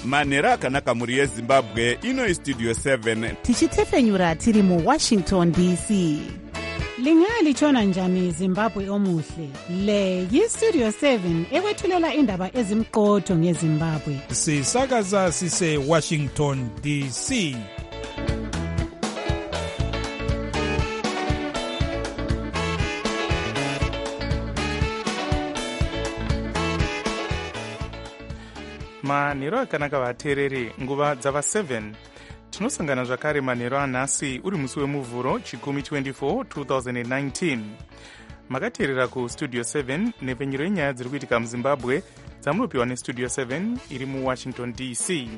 manhero akanaka mhuri yezimbabwe. Ino istudio 7 tichitefenyura tiri muwashington dc. Lingalitshona njani Zimbabwe omuhle? Le yistudio 7 ekwethulela indaba ezimqotho ngeZimbabwe. Sisakaza sise Washington DC. manhero akanaka vateereri, nguva dzava 7 tinosangana zvakare manhero anhasi uri musi wemuvhuro chikumi 24 2019. Makateerera kustudio 7 nepfenyuro yenyaya dziri kuitika muzimbabwe dzamunopiwa nestudio 7 iri muwashington dc.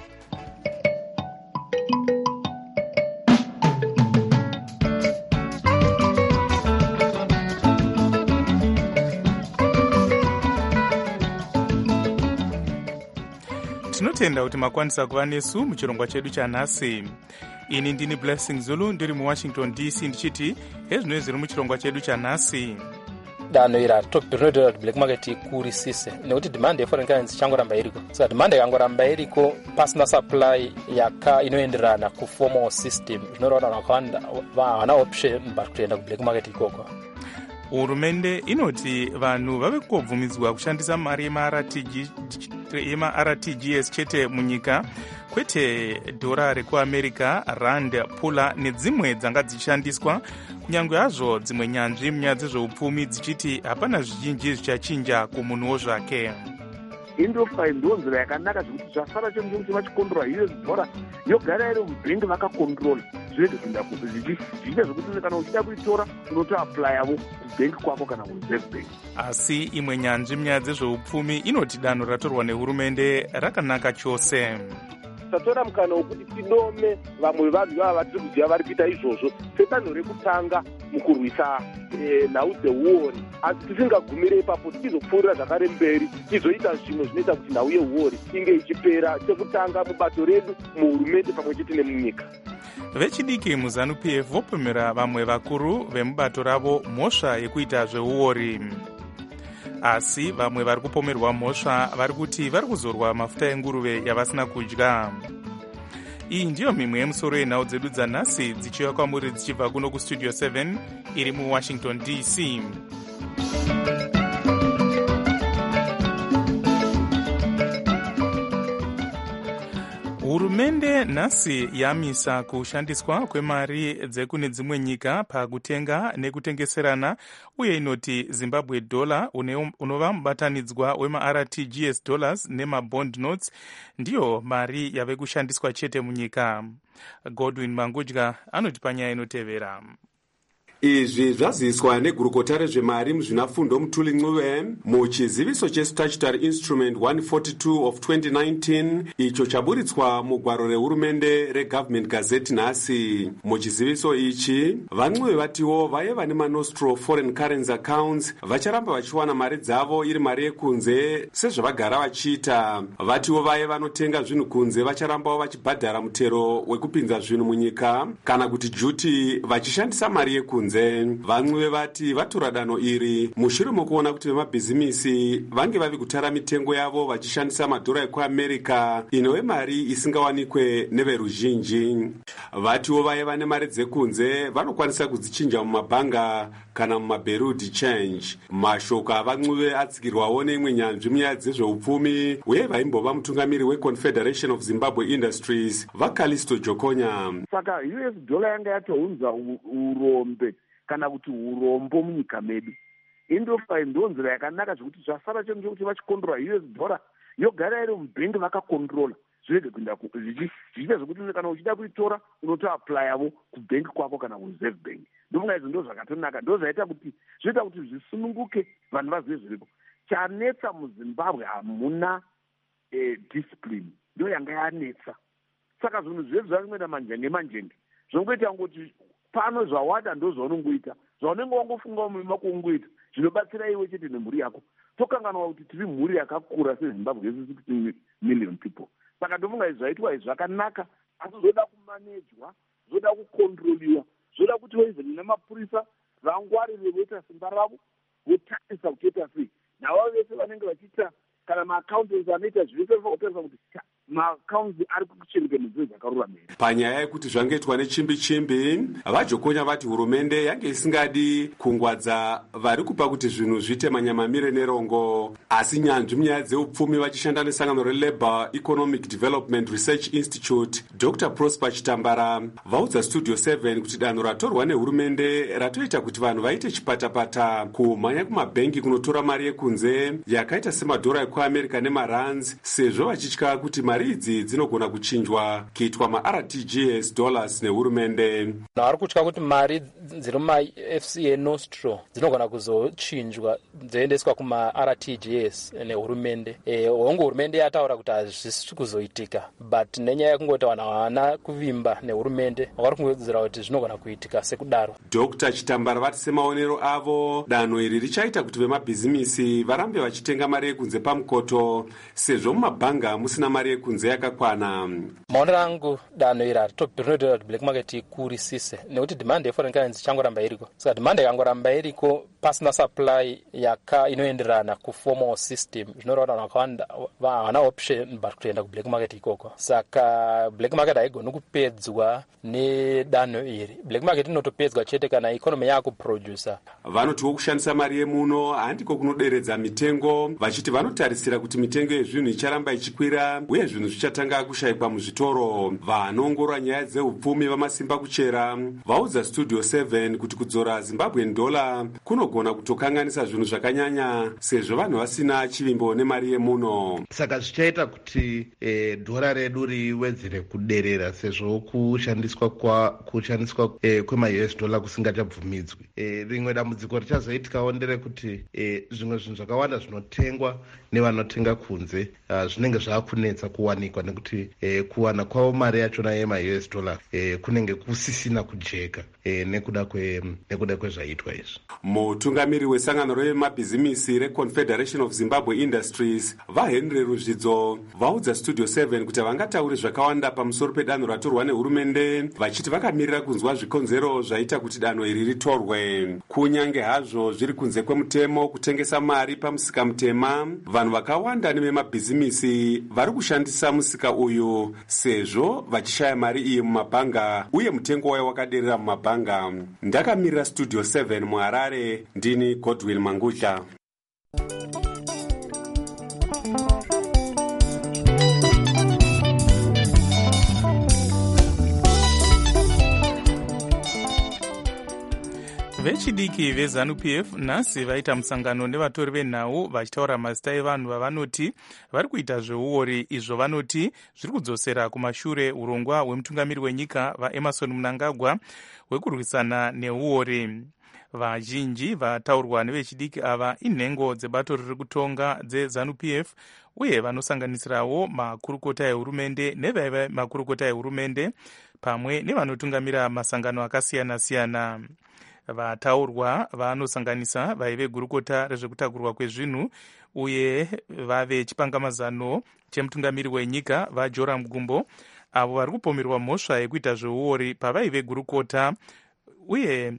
tinotenda kuti makwanisa kuva nesu muchirongwa chedu chanhasi. Ini ndini Blessing Zulu ndiri muwashington dc ndichiti hezvino zviri muchirongwa chedu chanhasi. Danho ira rinoita kuti black market ikurisise nekuti demand yeforeign currency ichangoramba iriko. Saka demand ikangoramba iriko pasina supply inoenderana kuformal system, zvinoreva vakawanda havana option kutoenda kublack market ikoko. Hurumende inoti vanhu vave kobvumidzwa kushandisa mari yema-RTGS chete munyika, kwete dhora rekuamerica, rand, pula nedzimwe dzanga dzichishandiswa, kunyange hazvo dzimwe nyanzvi munyaya dzezveupfumi dzichiti hapana zvizhinji zvichachinja kumunhuwo zvake. Indofi ndonzira yakanaka zvekuti zvasara chengu kuti vachikondora US dollar yogara iri mubhengi vakakontrola zvinenge kuenda zvichiita zvekuti kana uchida kuitora unotoapplyavo kubhengi kwako kana kureserve bank. Asi imwe nyanzvi munyaya dzezveupfumi inoti danho ratorwa nehurumende rakanaka chose. tatora mukana wekuti tinome vamwe vanhu vava vatiri kuziva vari kuita izvozvo sedanho rekutanga mukurwisa nhau dzeuori, asi tisingagumire ipapo tichizopfuurira zvakare mberi tizoita zvimwe zvinoita kuti nhau yeuori inge ichipera sekutanga mubato redu muhurumende pamwe chete nemunyika. Vechidiki muZANU-PF vopemera vamwe vakuru vemubato ravo mhosva yekuita zveuori. Asi vamwe vari kupomerwa mhosva vari kuti vari kuzorwa mafuta enguruve yavasina kudya. Iyi ndiyo mimwe yemusoro yenhau dzedu dzanhasi dzichiuya kwamuri dzichibva kuno kustudio 7 iri muwashington dc. Hurumende nhasi yamisa kushandiswa kwemari dzekune dzimwe nyika pakutenga nekutengeserana, uye inoti Zimbabwe dollar unova mubatanidzwa wema-RTGS dollars nema-bond notes ndiyo mari yave kushandiswa chete munyika. Godwin Mangudya anoti panyaya inotevera. Izvi zvaziviswa negurukota rezvemari muzvinafundo Mutuli Ncube muchiziviso chestatutory instrument 142 of 2019 icho chaburitswa mugwaro rehurumende regovernment gazette nhasi. Muchiziviso ichi vaNcube vatiwo vaye vane manostro foreign currency accounts vacharamba vachiwana mari dzavo iri mari yekunze sezvavagara vachiita. Vatiwo vaye vanotenga zvinhu kunze vacharambawo vachibhadhara mutero wekupinza zvinhu munyika kana kuti duty vachishandisa mari yekunze. VaNcube vati vatora danho iri mushure mokuona kuti vemabhizimisi vange vavi kutara mitengo yavo vachishandisa madhora ekuamerica inove mari isingawanikwe neveruzhinji. Vatiwo vaye vane mari dzekunze vanokwanisa kudzichinja mumabhanga kana mumabereau de change. Mashoko avaNcube atsigirwawo neimwe nyanzvi munyaya dzezveupfumi uye vaimbova mutungamiri weConfederation of Zimbabwe Industries vaCallisto Jokonya. Saka US dollar yanga yatounza urombe kana kuti urombo munyika medu. Indofi ndonzira yakanaka zvekuti zvasara chengu kuti vachikondora US dollar yogara iri mubhengi vakakontrola zvinenge kuenda zvichiita zvekuti kana uchida kuitora unotoapplyavo kubhengi kwako kana kureserve bank. Ndofunga izvo ndo zvakatonaka, ndo zvaita kuti zvinoita kuti zvisununguke vanhu vazive zviripo. Chanetsa muZimbabwe hamuna discipline, ndo yanga yanetsa. Saka zvinhu zvedu zvazvinoita manjenge manjenge zvongoita ngoti pano zvawada ndo zvaunongoita, zvaunenge wangofunga mumima kuungoita zvinobatsira iwe chete nemhuri yako. Tokanganwa kuti tiri mhuri yakakura seZimbabwe yese 16 million people. Saka ndofunga izvi zvaitwa izvi zvakanaka, asi zvoda kumanejwa, zvoda kukontroliwa, zvoda kuti even nemapurisa vangwarire voita simba ravo votarisa kutoita sei. Navo vese vanenge vachiita kana maaccountants anoita zvese votarisa kuti makaunzi ari kuchengetedzwa zvakaruramira. Panyaya yekuti zvangoitwa nechimbi-chimbi, vajokonya vati hurumende yange isingadi kungwadza vari kupa kuti zvinhu zviite manyamamire nerongo, asi nyanzvi munyaya dzeupfumi vachishanda nesangano reLabour Economic Development Research Institute, Dr. Prosper Chitambara vaudza Studio 7 kuti danho ratorwa nehurumende ratoita kuti vanhu vaite chipatapata kumhanya kumabhengi kunotora mari yekunze yakaita semadhora ekuamerica nemarands, sezvo vachitya kuti mari idzi dzinogona kuchinjwa kuitwa maRTGS dollars nehurumende. Vari kutya kuti mari dziri mumaFCA Nostro dzinogona kuzochinjwa dzoendeswa kumaRTGS nehurumende. Hongu hurumende yataura kuti hazvisi kuzoitika, but nenyaya yekungoti vanhu havana kuvimba nehurumende vari kungodzera kuti zvinogona kuitika sekudaro. Dr. Chitambara vati semaonero avo danho iri richaita kuti vemabhizimisi varambe vachitenga mari yekunze pamukoto, sezvo mumabhanga musina mari yekunze yakakwana. Maonero angu danho iri rinotobhira kuti black market ikurisise nekuti demand yeforeign currency ichangoramba iriko. Saka demand ikangoramba iriko pasina supply inoenderana kuformal system, zvinoreva kuti vanhu vakawanda havana option but kutoenda kublack market ikoko. Saka black market haigoni kupedzwa nedanho iri. Black market inotopedzwa chete kana ikonomi yakuproducer. Vanotiwo kushandisa mari yemuno handiko kunoderedza mitengo, vachiti vanotarisira kuti mitengo yezvinhu icharamba ichikwira uye zvinhu zvichatanga kushayikwa muzvitoro. Vanoongorora nyaya dzeupfumi vamasimba kuchera vaudza Studio 7 kuti kudzora Zimbabwean dollar kunogona kutokanganisa zvinhu zvakanyanya, sezvo vanhu vasina chivimbo nemari yemuno. Saka zvichaita kuti dhora redu riwedzere kuderera, sezvo kushandiswa kwema-US dollar kusingachabvumidzwi. Rimwe dambudziko richazoitikawo nderekuti zvimwe zvinhu zvakawanda zvinotengwa nevanotenga kunze zvinenge zvaakunetsa kuwanikwa, nekuti kuwana kwavo mari yachona yema-US dollar kunenge kusisina kujeka nekuda kwezvaitwa izvi. Mutungamiri wesangano remabhizimisi reConfederation of Zimbabwe Industries vaHenry Ruzvidzo vaudza Studio 7 kuti havangatauri zvakawanda pamusoro pedanho ratorwa nehurumende, vachiti vakamirira kunzwa zvikonzero zvaita kuti danho iri ritorwe. Kunyange hazvo zviri kunze kwemutemo kutengesa mari pamusika mutema, vanhu vakawanda nevemabhizimisi vari kushandisa musika uyu sezvo vachishaya mari iyi mumabhanga uye mutengo wayo wakaderera mumabhanga. Ndakamirira Studio 7 muHarare, ndini Godwin Mangudla. Vechidiki veZANU-PF nhasi vaita musangano nevatori venhau vachitaura mazita evanhu vavanoti vari kuita zveuori, izvo vanoti zviri kudzosera kumashure urongwa hwemutungamiri wenyika vaEmerson Mnangagwa hwekurwisana neuori. Vazhinji vataurwa nevechidiki ava inhengo dzebato riri kutonga dzeZANU-PF uye vanosanganisirawo makurukota ehurumende nevaiva makurukota ehurumende pamwe nevanotungamira masangano akasiyana-siyana. Vataurwa vanosanganisa vaive gurukota rezvekutakurwa kwezvinhu uye vave chipangamazano chemutungamiri wenyika vaJoram Gumbo, avo vari kupomerwa mhosva yekuita zveuori pavaive gurukota, uye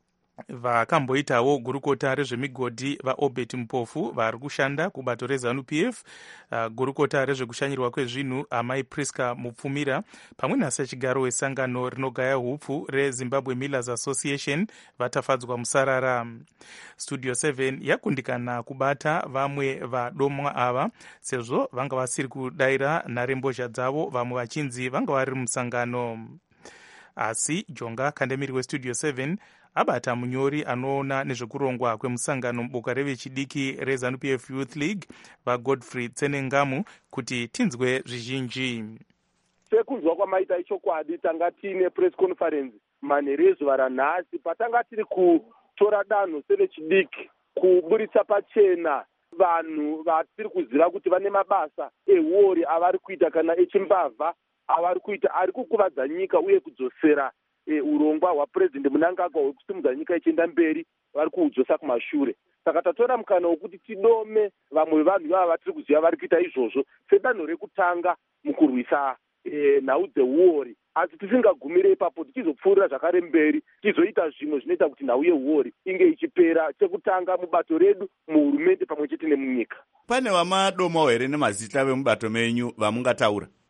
vakamboitawo gurukota rezvemigodhi vaObert Mupofu vari kushanda kubato reZANU-PF, gurukota rezvekushanyirwa kwezvinhu amai Priska Mupfumira, pamwe nasachigaro wesangano rinogaya hupfu reZimbabwe Millers Association vatafadzwa musarara. Studio 7 yakundikana kubata vamwe vadomwa ava sezvo vanga vasiri kudaira nharembozha dzavo, vamwe vachinzi vanga vari musangano. Asi Jonga Kandemiri weStudio 7 abata munyori anoona nezvekurongwa kwemusangano muboka revechidiki reZANU-PF Youth League vaGodfrey Tsenengamu kuti tinzwe zvizhinji. Sekunzwa kwamaita ichokwadi tanga tiine press conference manheru ezuva ranhasi patanga tiri kutora danho sevechidiki kuburitsa pachena vanhu vatiri kuziva kuti vane mabasa euori avari kuita kana echimbavha avari kuita ari kukuvadza nyika uye kudzosera urongwa hwapurezidendi Mnangagwa hwekusimudza nyika ichienda mberi vari kuudzosa kumashure. Saka tatora mukana wokuti tidome vamwe vevanhu ivava vatiri kuziva vari kuita izvozvo sedanho rekutanga mukurwisa nhau dzeuori, asi tisingagumire ipapo tichizopfuurira zvakare mberi tichizoita zvimwe zvinoita kuti nhau yeuori inge ichipera, chekutanga mubato redu muhurumende pamwe chete nemunyika. Pane vamadomawo here nemazita vemubato menyu vamungataura?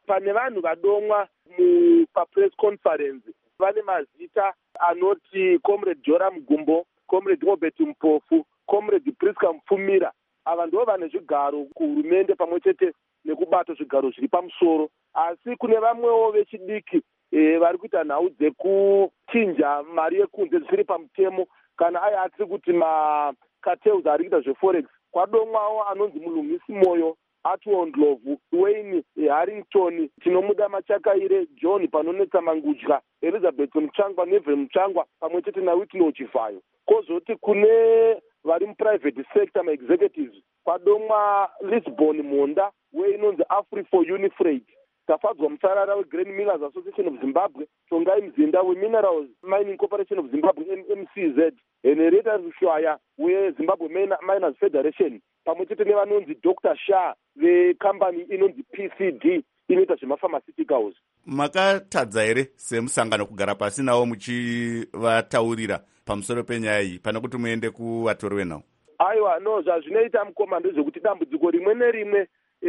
pane vanhu vadomwa papress conference vane mazita anoti comrade Joram Gumbo, comrade Robert Mpofu, comrade Priska Mfumira. Ava ndo vane zvigaro kuhurumende pamwe chete nekubata zvigaro zviri pamusoro. Asi kune vamwewo vechidiki vari kuita nhau dzekuchinja mari yekunze dzisiri pamutemo kana aya atiri kuti macartels ari kuita zveforex. Kwadomwawo anonzi Mulungisi Moyo, Atwell Ndlovu, Wayne Harrington, tinomuda Machakaire, John Panonetsa Mangudya, Elizabeth Muchangwa, Neville Muchangwa pamwe chete naWhitney Chivayo. Kozoti kune vari muprivate sector ma-executives kwadomwa Lisbon Monda weinonzi Afri4 Unifreight, tafadzwa Musarara weGrain Millers Association of Zimbabwe, Tongai Mzinda weMinerals Mining Corporation of Zimbabwe MCZ, Henrietta Rushwaya weZimbabwe Miners Federation pamwe chete nevanonzi Dr. Shah vekambani inonzi PCD inoita zvemapharmaceuticals. Makatadza here semusangano kugara pasi navo muchivataurira pamusoro penyaya iyi pane kuti muende kuvatori venhau? Aiwa, no, zvazvinoita mukoma ndezvekuti dambudziko rimwe nerimwe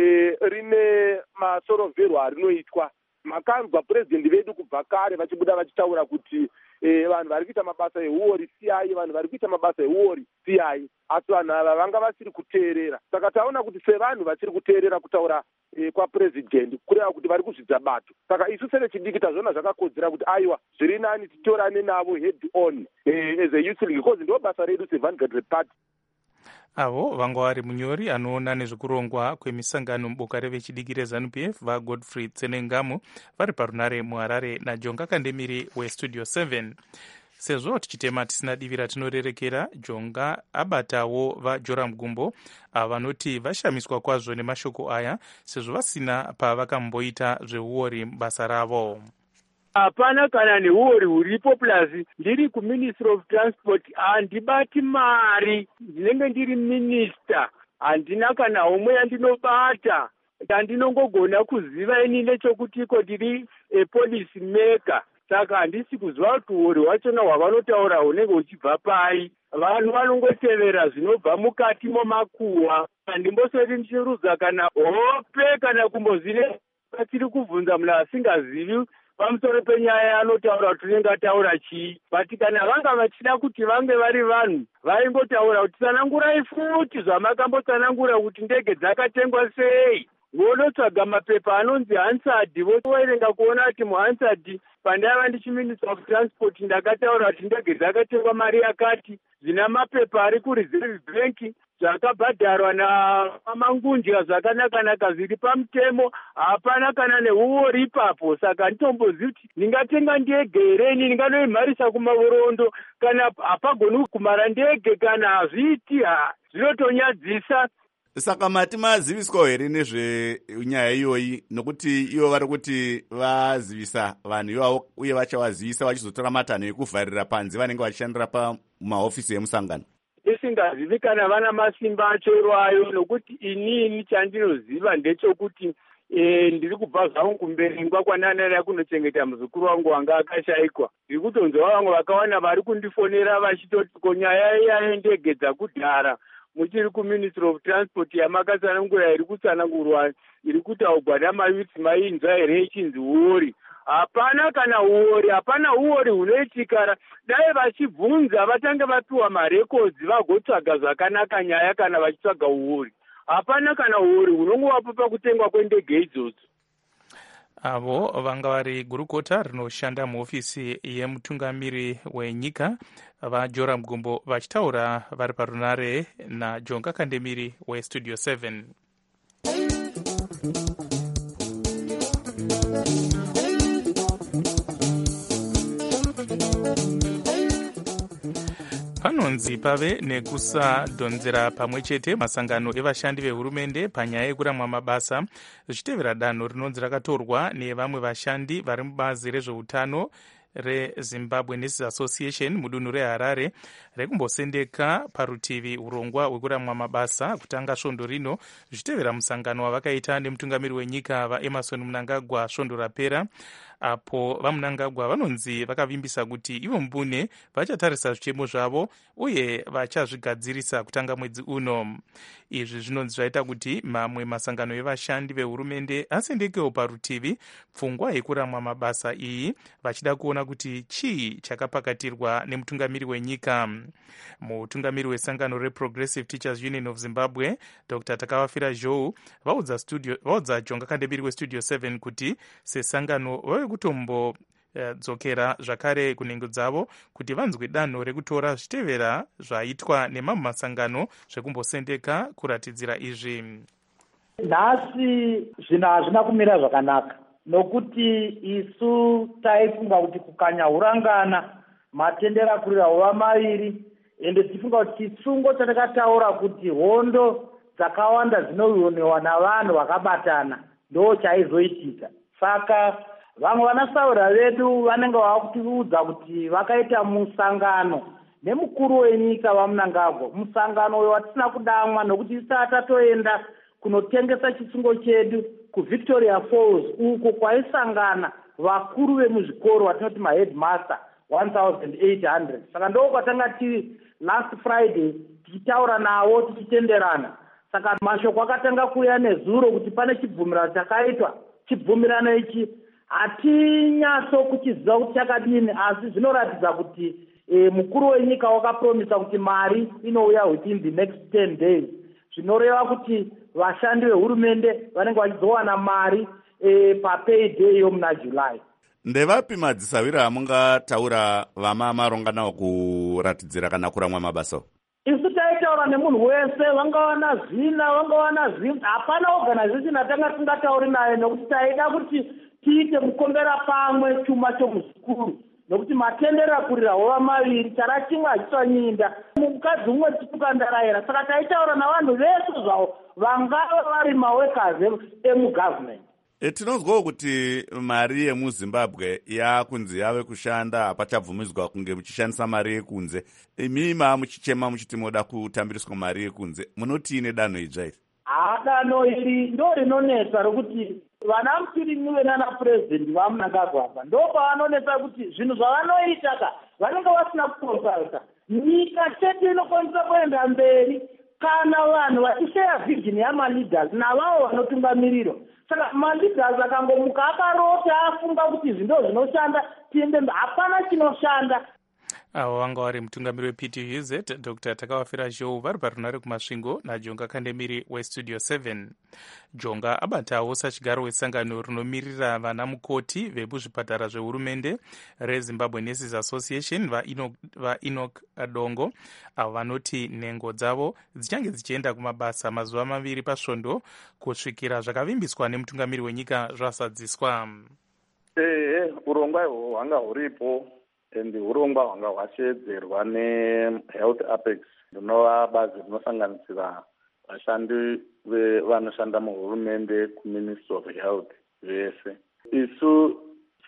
rine masorovherwo arinoitwa. Makanzwa purezidendi vedu kubva kare vachibuda vachitaura kuti vanhu vari kuita mabasa euori siyai, vanhu vari kuita mabasa euori siyai, asi vanhu ava vanga vasiri kuteerera. Saka taona kuti sevanhu vachiri kuteerera kutaura kwapurezidendi kureva kuti vari kuzvidza bato. Saka isu sevechidiki tazviona zvakakodzera kuti aiwa, zviri nani titorane navo head on as a youth league, because ndo basa redu seVanguard Party. Avo vanga vari munyori anoona nezvekurongwa kwemisangano muboka revechidiki reZANU-PF vaGodfrey Tsenengamu vari parunare muHarare naJonga Kandemiri weStudio 7. Sezvo tichitema tisina divi ratinorerekera, Jonga abatawo vaJoram Gumbo vanoti vashamiswa kwazvo nemashoko aya sezvo vasina pavakamboita zveuori basa ravo. Hapana kana neuori huripo, plus ndiri kuMinistry of Transport handibati mari, ndinenge ndiri minister, handina kana umwe yandinobata. Ndandinongogona kuziva inini chokutiko ndiri policy maker. Saka handisi kuziva kuti uori hwachona hwavanotaura hunenge huchibva pai. Vanhu vanongotevera zvinobva mukati momakuhwa. Handimbosati ndichirudza kana hope kana kumbozine patiri kubvunza munhu asingazivi pamusoro penyaya yanotaura kuti unenge ataura chii. But kana vanga vachida kuti vange vari vanhu vaingotaura kuti tsanangurai futi zvamakambotsanangura kuti ndege dzakatengwa sei. Vonotsvaga mapepa anonzi Hansard, voerenga kuona kuti muHansard pandaiva ndichiMinistry of Transport ndakataura kuti ndege dzakatengwa mari yakati, zvina mapepa ari kuReserve Bank zvakabhadharwa naMangundya zvakanaka zviri pamutemo, hapana kana neuori ipapo. Saka handitombozivi kuti ndingatenga ndege here, ndinganoimharisa kumavorondo kana hapagoni kumara ndege kana hazviiti. Zvinotonyadzisa. Saka mati maziviswa here nezvenyaya iyoyi, nokuti ivo vari kuti vazivisa vanhu ivavo uye vachavazivisa vachizotora matanho ekuvharira panze vanenge vachishandira pamahofisi emusangano? Isingazivi kana vana masimba achoirwayo, nokuti inini chandinoziva ndechokuti ndiri kubva zvangu kumberengwa kwananaya kunochengeta muzukuru wangu wanga akashayikwa. Ndiri kutonzwa vamwe vakawana vari kundifonera vachitoti konyaya iya ndege dzakudhara muchiri kuMinistry of Transport yamakatsanangura iri kutsanangurwa iri kutaurwa namayuthi mainzwa here ichinzi uori. Hapana kana uori, hapana uori hunoitikara. Dai vachibvunza vatange vapiwa marekodzi vagotsvaga zvakanaka nyaya kana vachitsvaga uori. Hapana kana uori hunongovapo pakutengwa kwendege idzodzo. Avo vanga vari gurukota rinoshanda muhofisi yemutungamiri wenyika vaJoram Gumbo vachitaura vari parunare naJonga Kandemiri weStudio 7. Panonzi pave nekusadhonzera pamwe chete masangano evashandi vehurumende panyaya yekuramwa mabasa zvichitevera danho rinonzi rakatorwa nevamwe vashandi vari mubazi rezveutano reZimbabwe Nurses Association mudunhu reHarare rekumbosendeka parutivi urongwa hwekuramwa mabasa kutanga svondo rino zvichitevera musangano wavakaita nemutungamiri wenyika vaEmerson Mnangagwa svondo rapera. apo vamunangagwa vanonzi vakavimbisa kuti ivo mbune vachatarisa zvichemo zvavo uye vachazvigadzirisa kutanga mwedzi uno. Izvi zvinonzi zvaita kuti mamwe masangano evashandi vehurumende asendekewo parutivi pfungwa yekuramwa mabasa iyi, vachida kuona kuti chii chakapakatirwa nemutungamiri wenyika. Mutungamiri wesangano reProgressive Teachers Union of Zimbabwe, Dr. Takawafira Zhou, vaudza Jonga Kandemiri weStudio 7 kuti sesangano vave kutombo dzokera zvakare kunhengo dzavo kuti vanzwe danho rekutora zvitevera zvaitwa nemamwe masangano zvekumbosendeka kuratidzira izvi. Nhasi zvinhu hazvina kumira zvakanaka, nokuti isu taifunga kuti kukanya hurangana matendera kurira hova maviri, ende tifunga kuti chisungo chatakataura kuti hondo dzakawanda dzinowonewa navanhu vakabatana ndo chaizoitika. Saka vamwe vanasaura vedu vanenge vakutiudza kuti vakaita musangano nemukuru wenyika vamunangagwa, musangano uyo watisina kudamwa nokuti isati tatoenda kunotengesa chisungo chedu kuVictoria Falls, uko kwaisangana vakuru vemuzvikoro vatinoti maheadmaster 1800. Saka ndo kwatanga tiri last Friday tichitaura navo tichitenderana. Saka mashoko akatanga kuuya nezuro kuti pane chibvumirano chakaitwa. Chibvumirano ichi hatinyatso kuchiziva kuti chakadini, asi zvinoratidza kuti mukuru wenyika wakapromisa kuti mari inouya within the next 10 days. Zvinoreva kuti vashandi vehurumende vanenge vachizowana mari papayday yomuna July. Ndevapi madzisawira amungataura vama maronganawo kuratidzira kana kuramwa mabasa? Isu taitaura nemunhu wese, vangawana zina, vangawana zvinhu. Hapana organization atanga tingatauri nayo nokuti taida kuti tiite mukombera pamwe chuma chomuzukuru, nokuti matendera kurira hova maviri, chara chimwe hachitsvanyinda, mukadzi umwe titukandaraira. Saka taitaura navanhu vese zvavo vangava vari mawekazi emugovernment. Tinonzwawo kuti mari yemuZimbabwe yakunzi yave kushanda, hapachabvumidzwa kunge muchishandisa mari yekunze. Imima muchichema muchiti moda kutambiriswa mari yekunze. Munoti ine danho idzva iri? Danho iri ndo rinonetsa rokuti vana Mutirinyiwe nana president vamunangagwa apa ndo pavanonetsa kuti zvinhu zvavanoita vanenge vasina kukonsalta. Nyika chete inokwanisa kuenda mberi kana vanhu vachisheya vision yamaleaders navavo vanotungamirira. Saka maleaders akangomuka akarota afunga kuti zvindo zvinoshanda tiende mberi, hapana chinoshanda. Avo vanga vari mutungamiri wePTUZ Dr. Takawafira Zhou vari parunare kumasvingo naJonga Kandemiri weStudio 7. Jonga abatawo sachigaro wesangano rinomirira vana mukoti vemuzvipatara zvehurumende reZimbabwe Nurses Association vaEnoch Adongo, avo vanoti nhengo dzavo dzichange dzichienda kumabasa mazuva maviri pasvondo kusvikira zvakavimbiswa nemutungamiri wenyika zvasadziswa. Urongwa ihwo hwanga huripo, ende urongwa hwanga hwashedzerwa neHealth Apex, rinova bazi rinosanganisira vashandi vanoshanda muhurumende kuMinistry of Health vese. Isu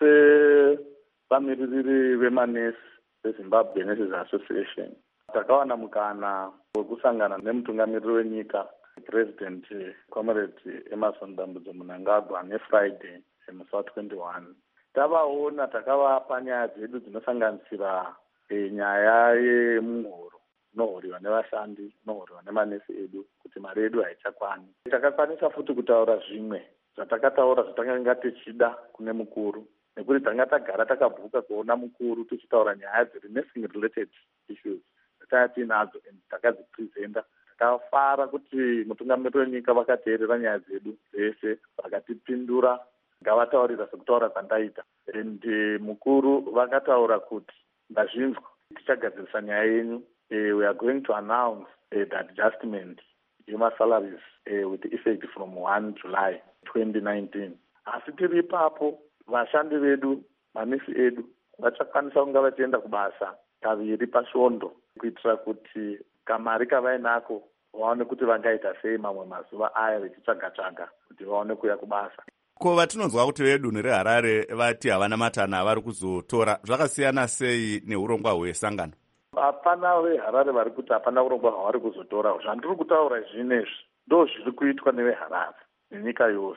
sevamiririri vemanesi veZimbabwe Nurses Association takawana mukana wekusangana nemutungamiriri wenyika President Comrade Emmerson Dambudzo Mnangagwa neFriday musi wa21. Tavaona takavapa nyaya dzedu dzinosanganisira nyaya yemuhoro inohoriwa nevashandi, inohoriwa nemanesi edu, kuti mari yedu haichakwani. Takakwanisa futi kutaura zvimwe zvatakataura zvatakanga tichida kune mukuru, nekuti tanga tagara takabvuka kuona mukuru tichitaura nyaya dziri nursing related issues dzatanga tinadzo, takadzipresenta. Takafara kuti mutungamiriri wenyika vakateerera nyaya dzedu dzese, vakatipindura ngavataurira sekutaura kwandaita. Mukuru vakataura kuti ndazvinzwa, tichagadzirisa nyaya yenyu. We are going to announce the adjustment yemasalaries with effect from 1 July 2019. Asi tiri ipapo vashandi vedu, manesi edu vachakwanisa kunga vachienda kubasa kaviri pasvondo, kuitira kuti kamari kavainako vaone kuti vangaita sei mamwe mazuva aya vechitsvaga-tsvaga kuti vaone kuya kubasa. Ko vatinonzwa kuti vedunhu reHarare vati havana matana avari kuzotora, zvakasiyana sei neurongwa hwesangano? Hapana veHarare vari kuti hapana urongwa hwavari kuzotora. Zvandiri kutaura zvinezvi ndo zviri kuitwa neveHarare nenyika yose.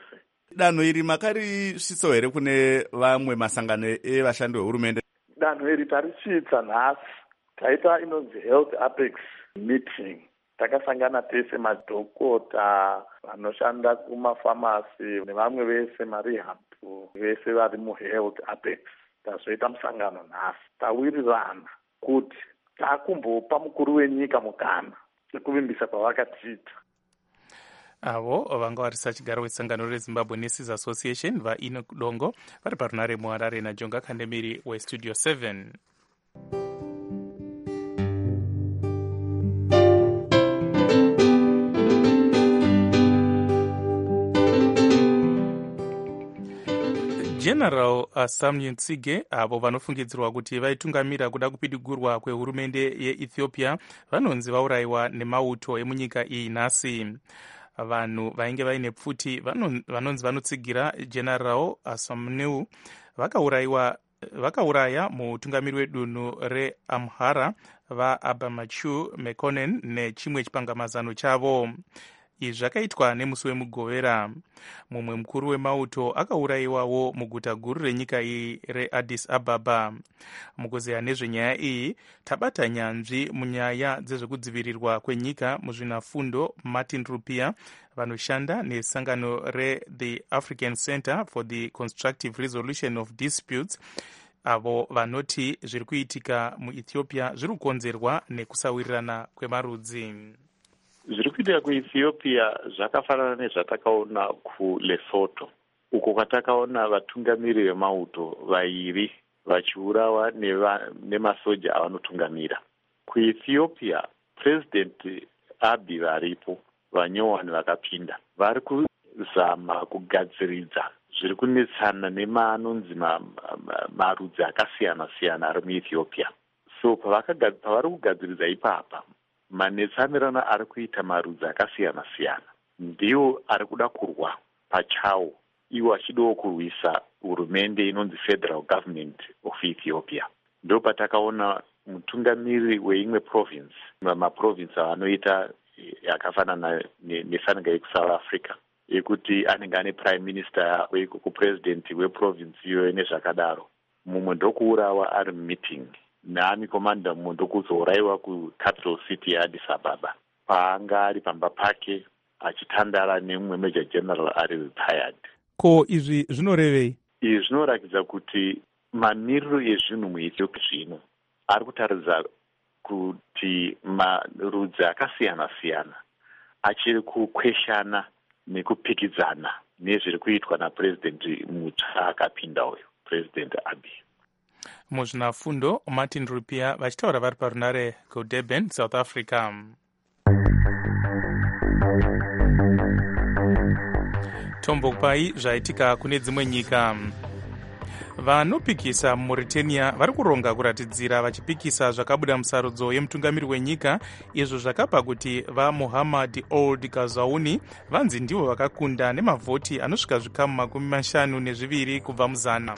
danho iri makarisvitsawo here kune vamwe masangano evashandi vehurumende? Danho iri tarisvitsa nhasi, taita inonzi health apex meeting. Takasangana tese madhokota vanoshanda kumafamasi nevamwe vese marehab vese vari muhealth apex. Tazoita musangano nhasi, tawirirana kuti takumbopa mukuru wenyika mukana sekuvimbisa kwavakatiita. Avo vanga varisa chigaro wesangano reZimbabwe Nurses Association vaEnoch Dongo vari parunare muHarare naJonga Kandemiri weStudio 7. General Samuel Tsige avo vanofungidzirwa kuti vaitungamira kuda kupidigurwa kwehurumende yeEthiopia vanonzi vaurayiwa nemauto emunyika iyi nhasi. Vanhu vainge vaine pfuti vanonzi vanotsigira General Samuel vakauraya mutungamiri wedunhu reAmhara vaAbamachu Mekonnen nechimwe chipangamazano chavo. Izvi zvakaitwa nemusi wemugovera. Mumwe mukuru wemauto akaurayiwawo muguta guru renyika iyi reAddis Ababa. Mukuzeya nezvenyaya iyi tabata nyanzvi munyaya dzezvekudzivirirwa kwenyika muzvinafundo Martin Rupia vanoshanda nesangano reThe African Center for the Constructive Resolution of Disputes, avo vanoti zviri kuitika muEthiopia zviri kukonzerwa nekusawirirana kwemarudzi. Zviri kuitika kuEthiopia zvakafanana nezvatakaona kuLesotho, uko kwatakaona vatungamiri vemauto vairi vachiurawa nemasoja avanotungamira. KuEthiopia, President Abiy varipo, vanyowani vakapinda, vari kuzama kugadziridza zviri kunetsana nemanonzi marudzi akasiyana-siyana ari muEthiopia. So pavari kugadziridza ipapa, manetsamirana ari kuita marudzi akasiyana-siyana ndiwo ari kuda kurwa pachawo, iwo achidawo kurwisa hurumende inonzi Federal Government of Ethiopia. Ndo patakaona mutungamiri weimwe province, maprovince avanoita yakafanana nesaninga yekuSouth Africa, yekuti anenge ane prime minister yavo ikoko, president weprovince iyoyo nezvakadaro. Mumwe ndokuurawa ari mumeeting naami komanda mumwe ndokuzourayiwa kucapital city yeAddis Ababa paanga ari pamba pake achitandara nemumwe major general ari retired. Ko izvi zvinorevei? Izvi zvinoratidza kuti mamiriro ezvinhu muEthiopia zvino ari kutaridza kuti marudzi akasiyana-siyana achiri kukweshana nekupikidzana nezviri kuitwa napurezidendi mutsva akapinda uyu, President Abiy. Muzvinafundo Martin Rupia vachitaura vari parunare kuDurban, South Africa. Tombopai zvaitika kune dzimwe nyika. Vanopikisa muMauritania vari kuronga kuratidzira vachipikisa zvakabuda musarudzo yemutungamiri wenyika, izvo zvakapa kuti vaMuhammad Ould Ghazouani vanzi ndivo vakakunda nemavhoti anosvika zvikamu 52 kubva muzana.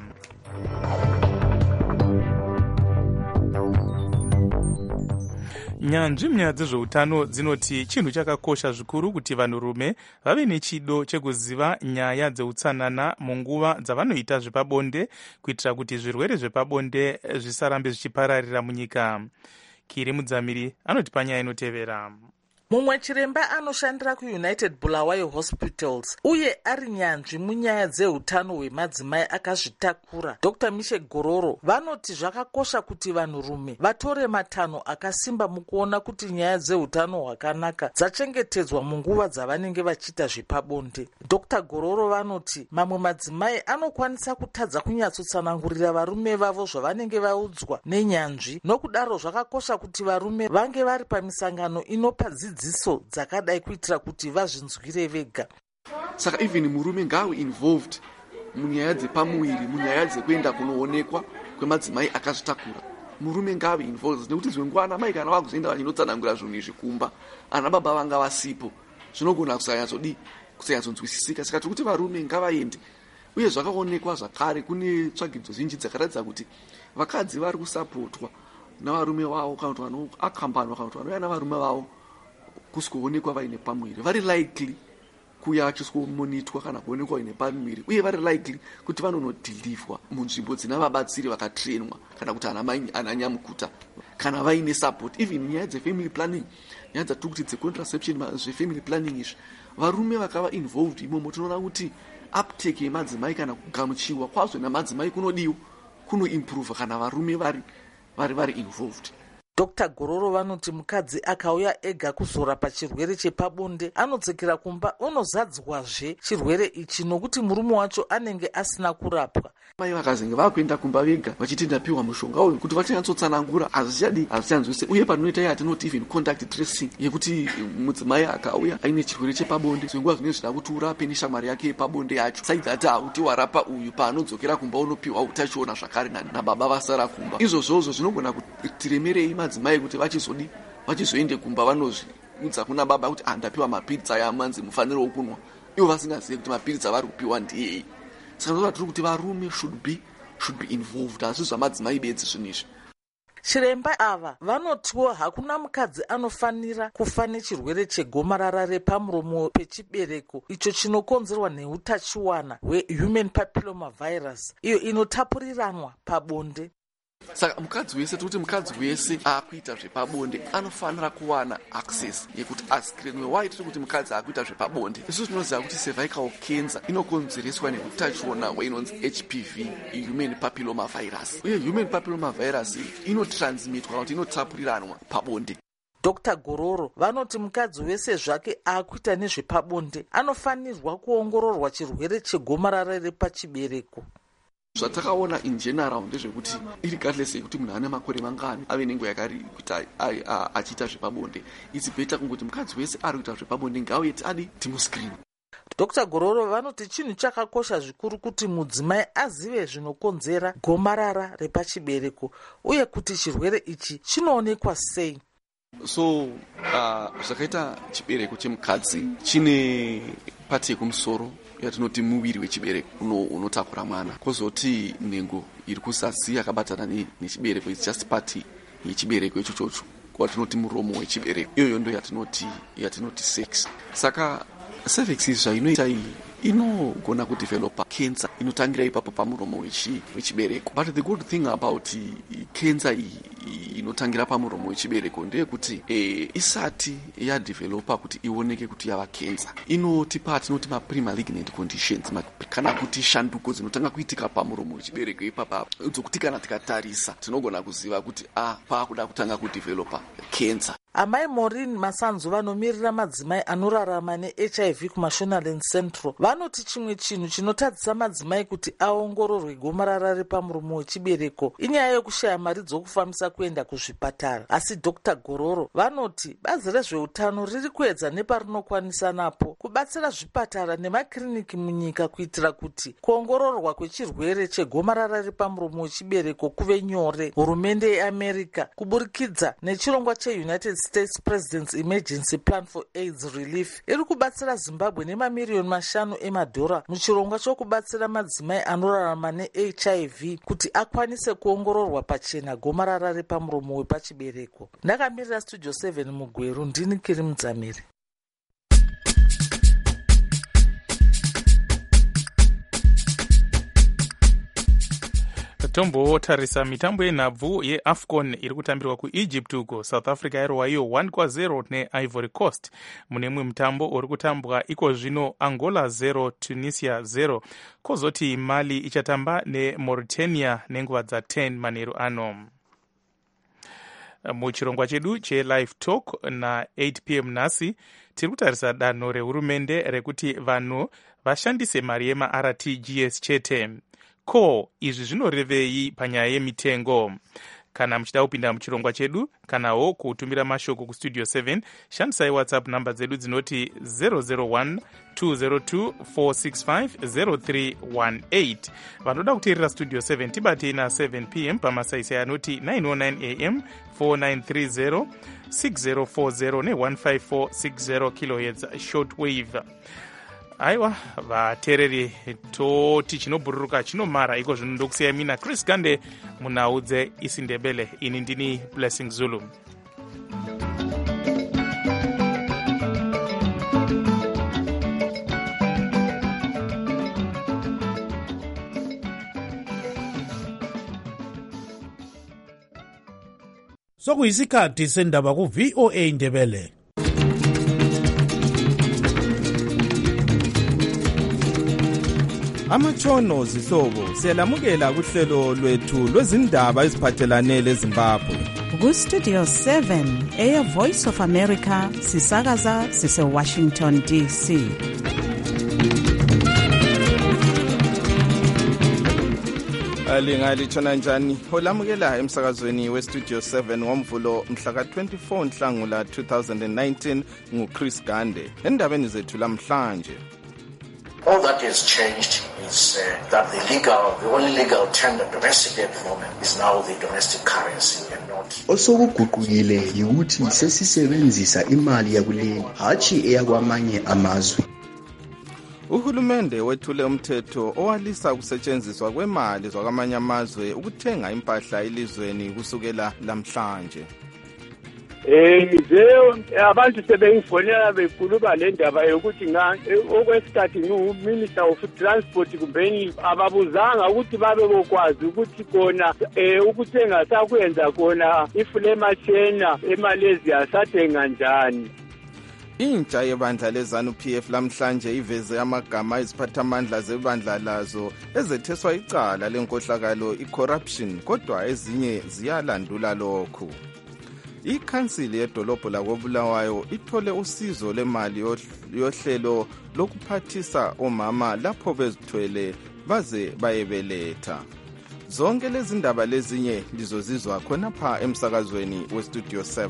Nyanzvi munyaya dzezveutano dzinoti chinhu chakakosha zvikuru kuti vanhurume vave nechido chekuziva nyaya dzeutsanana munguva dzavanoita zvepabonde, kuitira kuti zvirwere zvepabonde zvisarambe zvichipararira munyika. Kiri Mudzamiri anoti panyaya inotevera. Mumwe chiremba anoshandira kuUnited Bulawayo Hospitals uye ari nyanzvi munyaya dzeutano hwemadzimai akazvitakura, Dr. Mishe Gororo, vanoti zvakakosha kuti vanhurume vatore matanho akasimba mukuona kuti nyaya dzeutano hwakanaka dzachengetedzwa munguva dzavanenge vachiita zvepabonde. Dr. Gororo vanoti mamwe madzimai anokwanisa kutadza kunyatsotsanangurira varume vavo zvavanenge vaudzwa nenyanzvi, nokudaro zvakakosha kuti varume vange vari pamisangano inopa dzidziso dzakadai kuitira kuti vazvinzwire vega. Saka even murume ngawe involved munyaya dzepamuviri, munyaya dzekuenda kunoonekwa kwemadzimai akazvitakura. Murume ngawe involved nekuti zvimwe nguva anamai kana vakuzoenda vachinotsanangura zvinhu izvi kumba, ana baba vanga vasipo, zvinogona kusanyatsonzwisisika. Saka tikuti varume ngavaende. Uye zvakaonekwa zvakare, kune tsvagidzo zhinji dzakaratidza kuti vakadzi vari kusapotwa navarume vavo kana kuti akambanwa kana kuti vanouya navarume vavo kusikuonekwa vaine pamuviri, vari likely kuya achisikomonitwa kana kuonekwa ine pamuviri, uye vari likely kuti vanonodhilivhwa munzvimbo dzina vabatsiri vakatrainwa kana kuti ananyamukuta kana vaine support. Even nyaya dzefamily planning, nyaya dzatiri kuti dzecontraception, zvefamily planning izvi, varume vakava involved imomo tinoona kuti uptake yemadzimai kana kugamuchiwa kwazvo namadzimai kunodiwa, kunoimprove kana varume vari involved. Dr. Gororo vanoti mukadzi akauya ega kuzora pachirwere chepabonde anodzokera kumba unozadzwazve chirwere ichi nokuti murume wacho anenge asina kurapwa. Mai vakazenge vakuenda kumba vega vachiti ndapiwa mushonga uyu kuti vachanyatsotsanangura hazvichanzwise, uye panoita yatinoti even contact tracing yekuti mudzimai akauya aine chirwere chepabonde zvenguva zvine zvida kuti urape neshamwari yake yepabonde yacho saidhati hauti warapa uyu paanodzokera kumba unopiwa utachiona zvakare nababa vasara kumba. Izvozvozvo zvinogona kutiremerei madzimai kuti vachizoende kumba vanozviudza kuna baba kuti ndapiwa mapiritsi aya amanzi mufaniro wokunwa, ivo vasingazivi kuti mapiritsi avari kupiwa ndiyei. Saka ndoda tiri kuti varume should be involved, hazvi zvamadzimai bedzi zvinhu izvi. Chiremba ava vanotiwo hakuna mukadzi anofanira kufa nechirwere chegomarara repamuromo pechibereko icho chinokonzerwa neutachiwana hwehuman papilloma virus iyo inotapuriranwa pabonde. Saka mukadzi wese tikuti mukadzi wese akuita zvepabonde anofanira kuwana access yekuti ascreenwe. Why tiri kuti mukadzi akuita zvepabonde? Isu tinoziva kuti cervical cancer inokonzereswa neutachiona hwainonzi HPV, human papilloma virus, uye human papilloma virus inotransmitwa kana kuti inotapuriranwa pabonde. Dr. Gororo vanoti mukadzi wese zvake akuita nezvepabonde anofanirwa kuongororwa chirwere chegomarara repachibereko. Zvatakaona in general ndezvekuti irregardless yekuti munhu ane makore mangani ave nenguva yakari kuti achiita zvepabonde, it's better kungoti mukadzi wese ari kuita zvepabonde ngauyeti adi timuscreen. Dr. Gororo vanoti chinhu chakakosha zvikuru kuti mudzimai azive zvinokonzera gomarara repachibereko uye kuti chirwere ichi chinoonekwa sei. So zvakaita chibereko chemukadzi chine pati yekumusoro yatinoti muviri wechibereko unotakura mwana, kwozoti nhengo iri kuzasi yakabatana nechibereko is just pati yechibereko ichochocho kwatinoti muromo wechibereko, iyoyo ndo yatinoti sex. Saka cervix zvainoita iyi inogona kudevelopa cancer inotangira ipapo pamuromo wechibereko. But the good thing about cancer iyi inotangira pamuromo wechibereko ndeyekuti isati yadevelopa kuti ioneke kuti yava cancer, inotipa tinoti ma-premalignant conditions, kana kuti shanduko dzinotanga kuitika pamuromo wechibereko ipapa dzokuti kana tikatarisa tinogona kuziva kuti paakuda kutanga kudevelopa cancer. Amai Maureen Masanzu vanomirira madzimai anorarama neHIV kuMashonaland Central vanoti chimwe chinhu chinotadzisa madzimai kuti aongororwe gomarara repamuromo wechibereko inyaya yekushaya mari dzokufambisa kuenda kuzvipatara. Asi Dr. Gororo vanoti bazi rezveutano riri kuedza neparinokwanisa napo kubatsira zvipatara nemakiriniki munyika kuitira kuti kuongororwa kwechirwere chegomarara repamuromo wechibereko kuve nyore. Hurumende yeAmerica kuburikidza nechirongwa cheUnited States President's Emergency Plan for AIDS Relief iri kubatsira Zimbabwe nemamiliyoni 5 emadhora muchirongwa chokubatsira madzimai anorarama neHIV kuti akwanise kuongororwa pachena gomarara repamuromo wepachibereko. Ndakamirira Studio 7 muGweru, ndini Kiri Mudzamiri. Tombotarisa mitambo yenhabvu yeAFCON iri kutambirwa kuEgypt uko. South Africa yarova iyo 1-0 neIvory Coast. Mune mumwe mutambo uri kutambwa iko zvino Angola 0 Tunisia 0. Kozoti Mali ichatamba neMauritania nenguva dza10 manheru ano. Muchirongwa chedu chelive talk na8 p.m. nhasi tiri kutarisa danho rehurumende rekuti vanhu vashandise mari yemaRTGS chete. Ko izvi zvinorevei panyaya yemitengo? Kana muchida kupinda muchirongwa chedu kanawo kutumira mashoko kustudio 7 shandisai WhatsApp namba dzedu dzinoti 001 202 465 0318. Vanoda kuteerera studio 7 tibatei na7 p.m. pamasaisai anoti 909 am 4930 6040 ne15460 kHz shortwave. Aiwa vateereri toti chinobhururuka chinomara iko zvino ndokusiyai mina Chris Gande munhau dzeIsindebele. Ini ndini Blessing Zulu. sokuyisikhathi sendaba ku-VOA Indebele. Amatshono zihlobo siyalamukela kuhlelo lwethu lwezindaba eziphathelane leZimbabwe. Ku-Studio 7 Voice of America sisakaza sise-Washington DC. Lingalitshona njani? Olamukela emsakazweni we-Studio 7 ngomvulo mhla ka-24 Nhlangula 2019 nguChris Gande. Endabeni zethu lamhlanje. All that has changed is that the only legal tender domestic at the moment is now the domestic currency and not. Osokuguqukile ukuthi sesisebenzisa imali yakuleli hachi eyakwamanye amazwe. Uhulumende wethule umthetho owalisa ukusetshenziswa kwemali zakwamanye amazwe ukuthenga impahla elizweni kusukela lamhlanje. Nje abantu sebengifonela bekhuluma le ndaba yokuthi okwesikhathi ngiwuminister of transport kumbeni ababuzanga ukuthi babe bokwazi ukuthi kona ukuthenga sakwenza kona ifulema chena eMalaysia sathenga njani. Intsha yebandla leZANU-PF lamhlanje iveze amagama eziphathamandla zebandla lazo ezetheswa icala lenkohlakalo i-corruption kodwa ezinye ziyalandula lokhu. Ikhansili yedolobho lakoBulawayo ithole usizo lemali yohlelo lokuphathisa omama lapho bezithwele baze bayebeletha. Zonke lezi ndaba lezinye lizozizwa khonapha emsakazweni weStudio 7.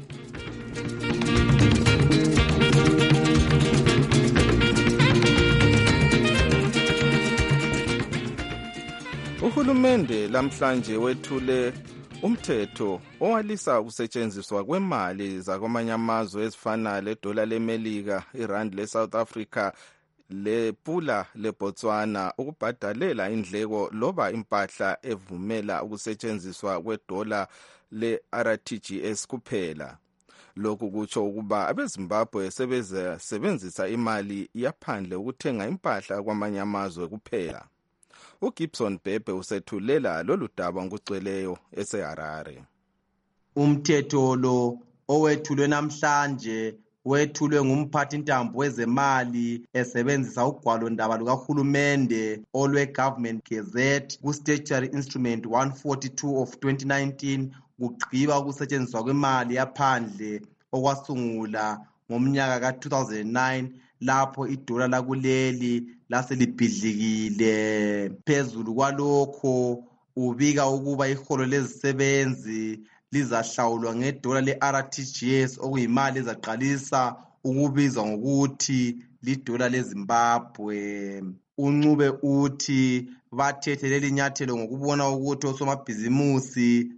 Uhulumende lamhlanje wethule umthetho owalisa ukusetshenziswa kwemali zakwamanye amazwe ezifana ledola leMelika, irand leSouth Africa, lepula leBotswana ukubhadalela indleko loba impahla evumela ukusetshenziswa kwedola leRTGS kuphela. Lokhu kutsho ukuba abeZimbabwe sebenzisa imali yaphandle ukuthenga impahla kwamanye amazwe kuphela. uGibson Bhebhe usethulela lolu daba ngokugcweleyo eseHarare. Umthetho lo owethulwe namhlanje wethulwe ngumphathi ntambo wezemali esebenzisa ugwalo ndaba lukahulumende olwe-Government Gazette ku-Statutory Instrument 142 of 2019 kugqiba ukusetshenziswa kwemali yaphandle okwasungula ngomnyaka ka-2009 lapho idola lakuleli laselibhidlikile. Phezulu kwalokho ubika ukuba iholo lezisebenzi lizahlawulwa ngedola le-RTGS okuyimali ezaqalisa ukubizwa ngokuthi lidola leZimbabwe. Uncube uthi bathethe leli nyathelo ngokubona ukuthi osomabhizimusi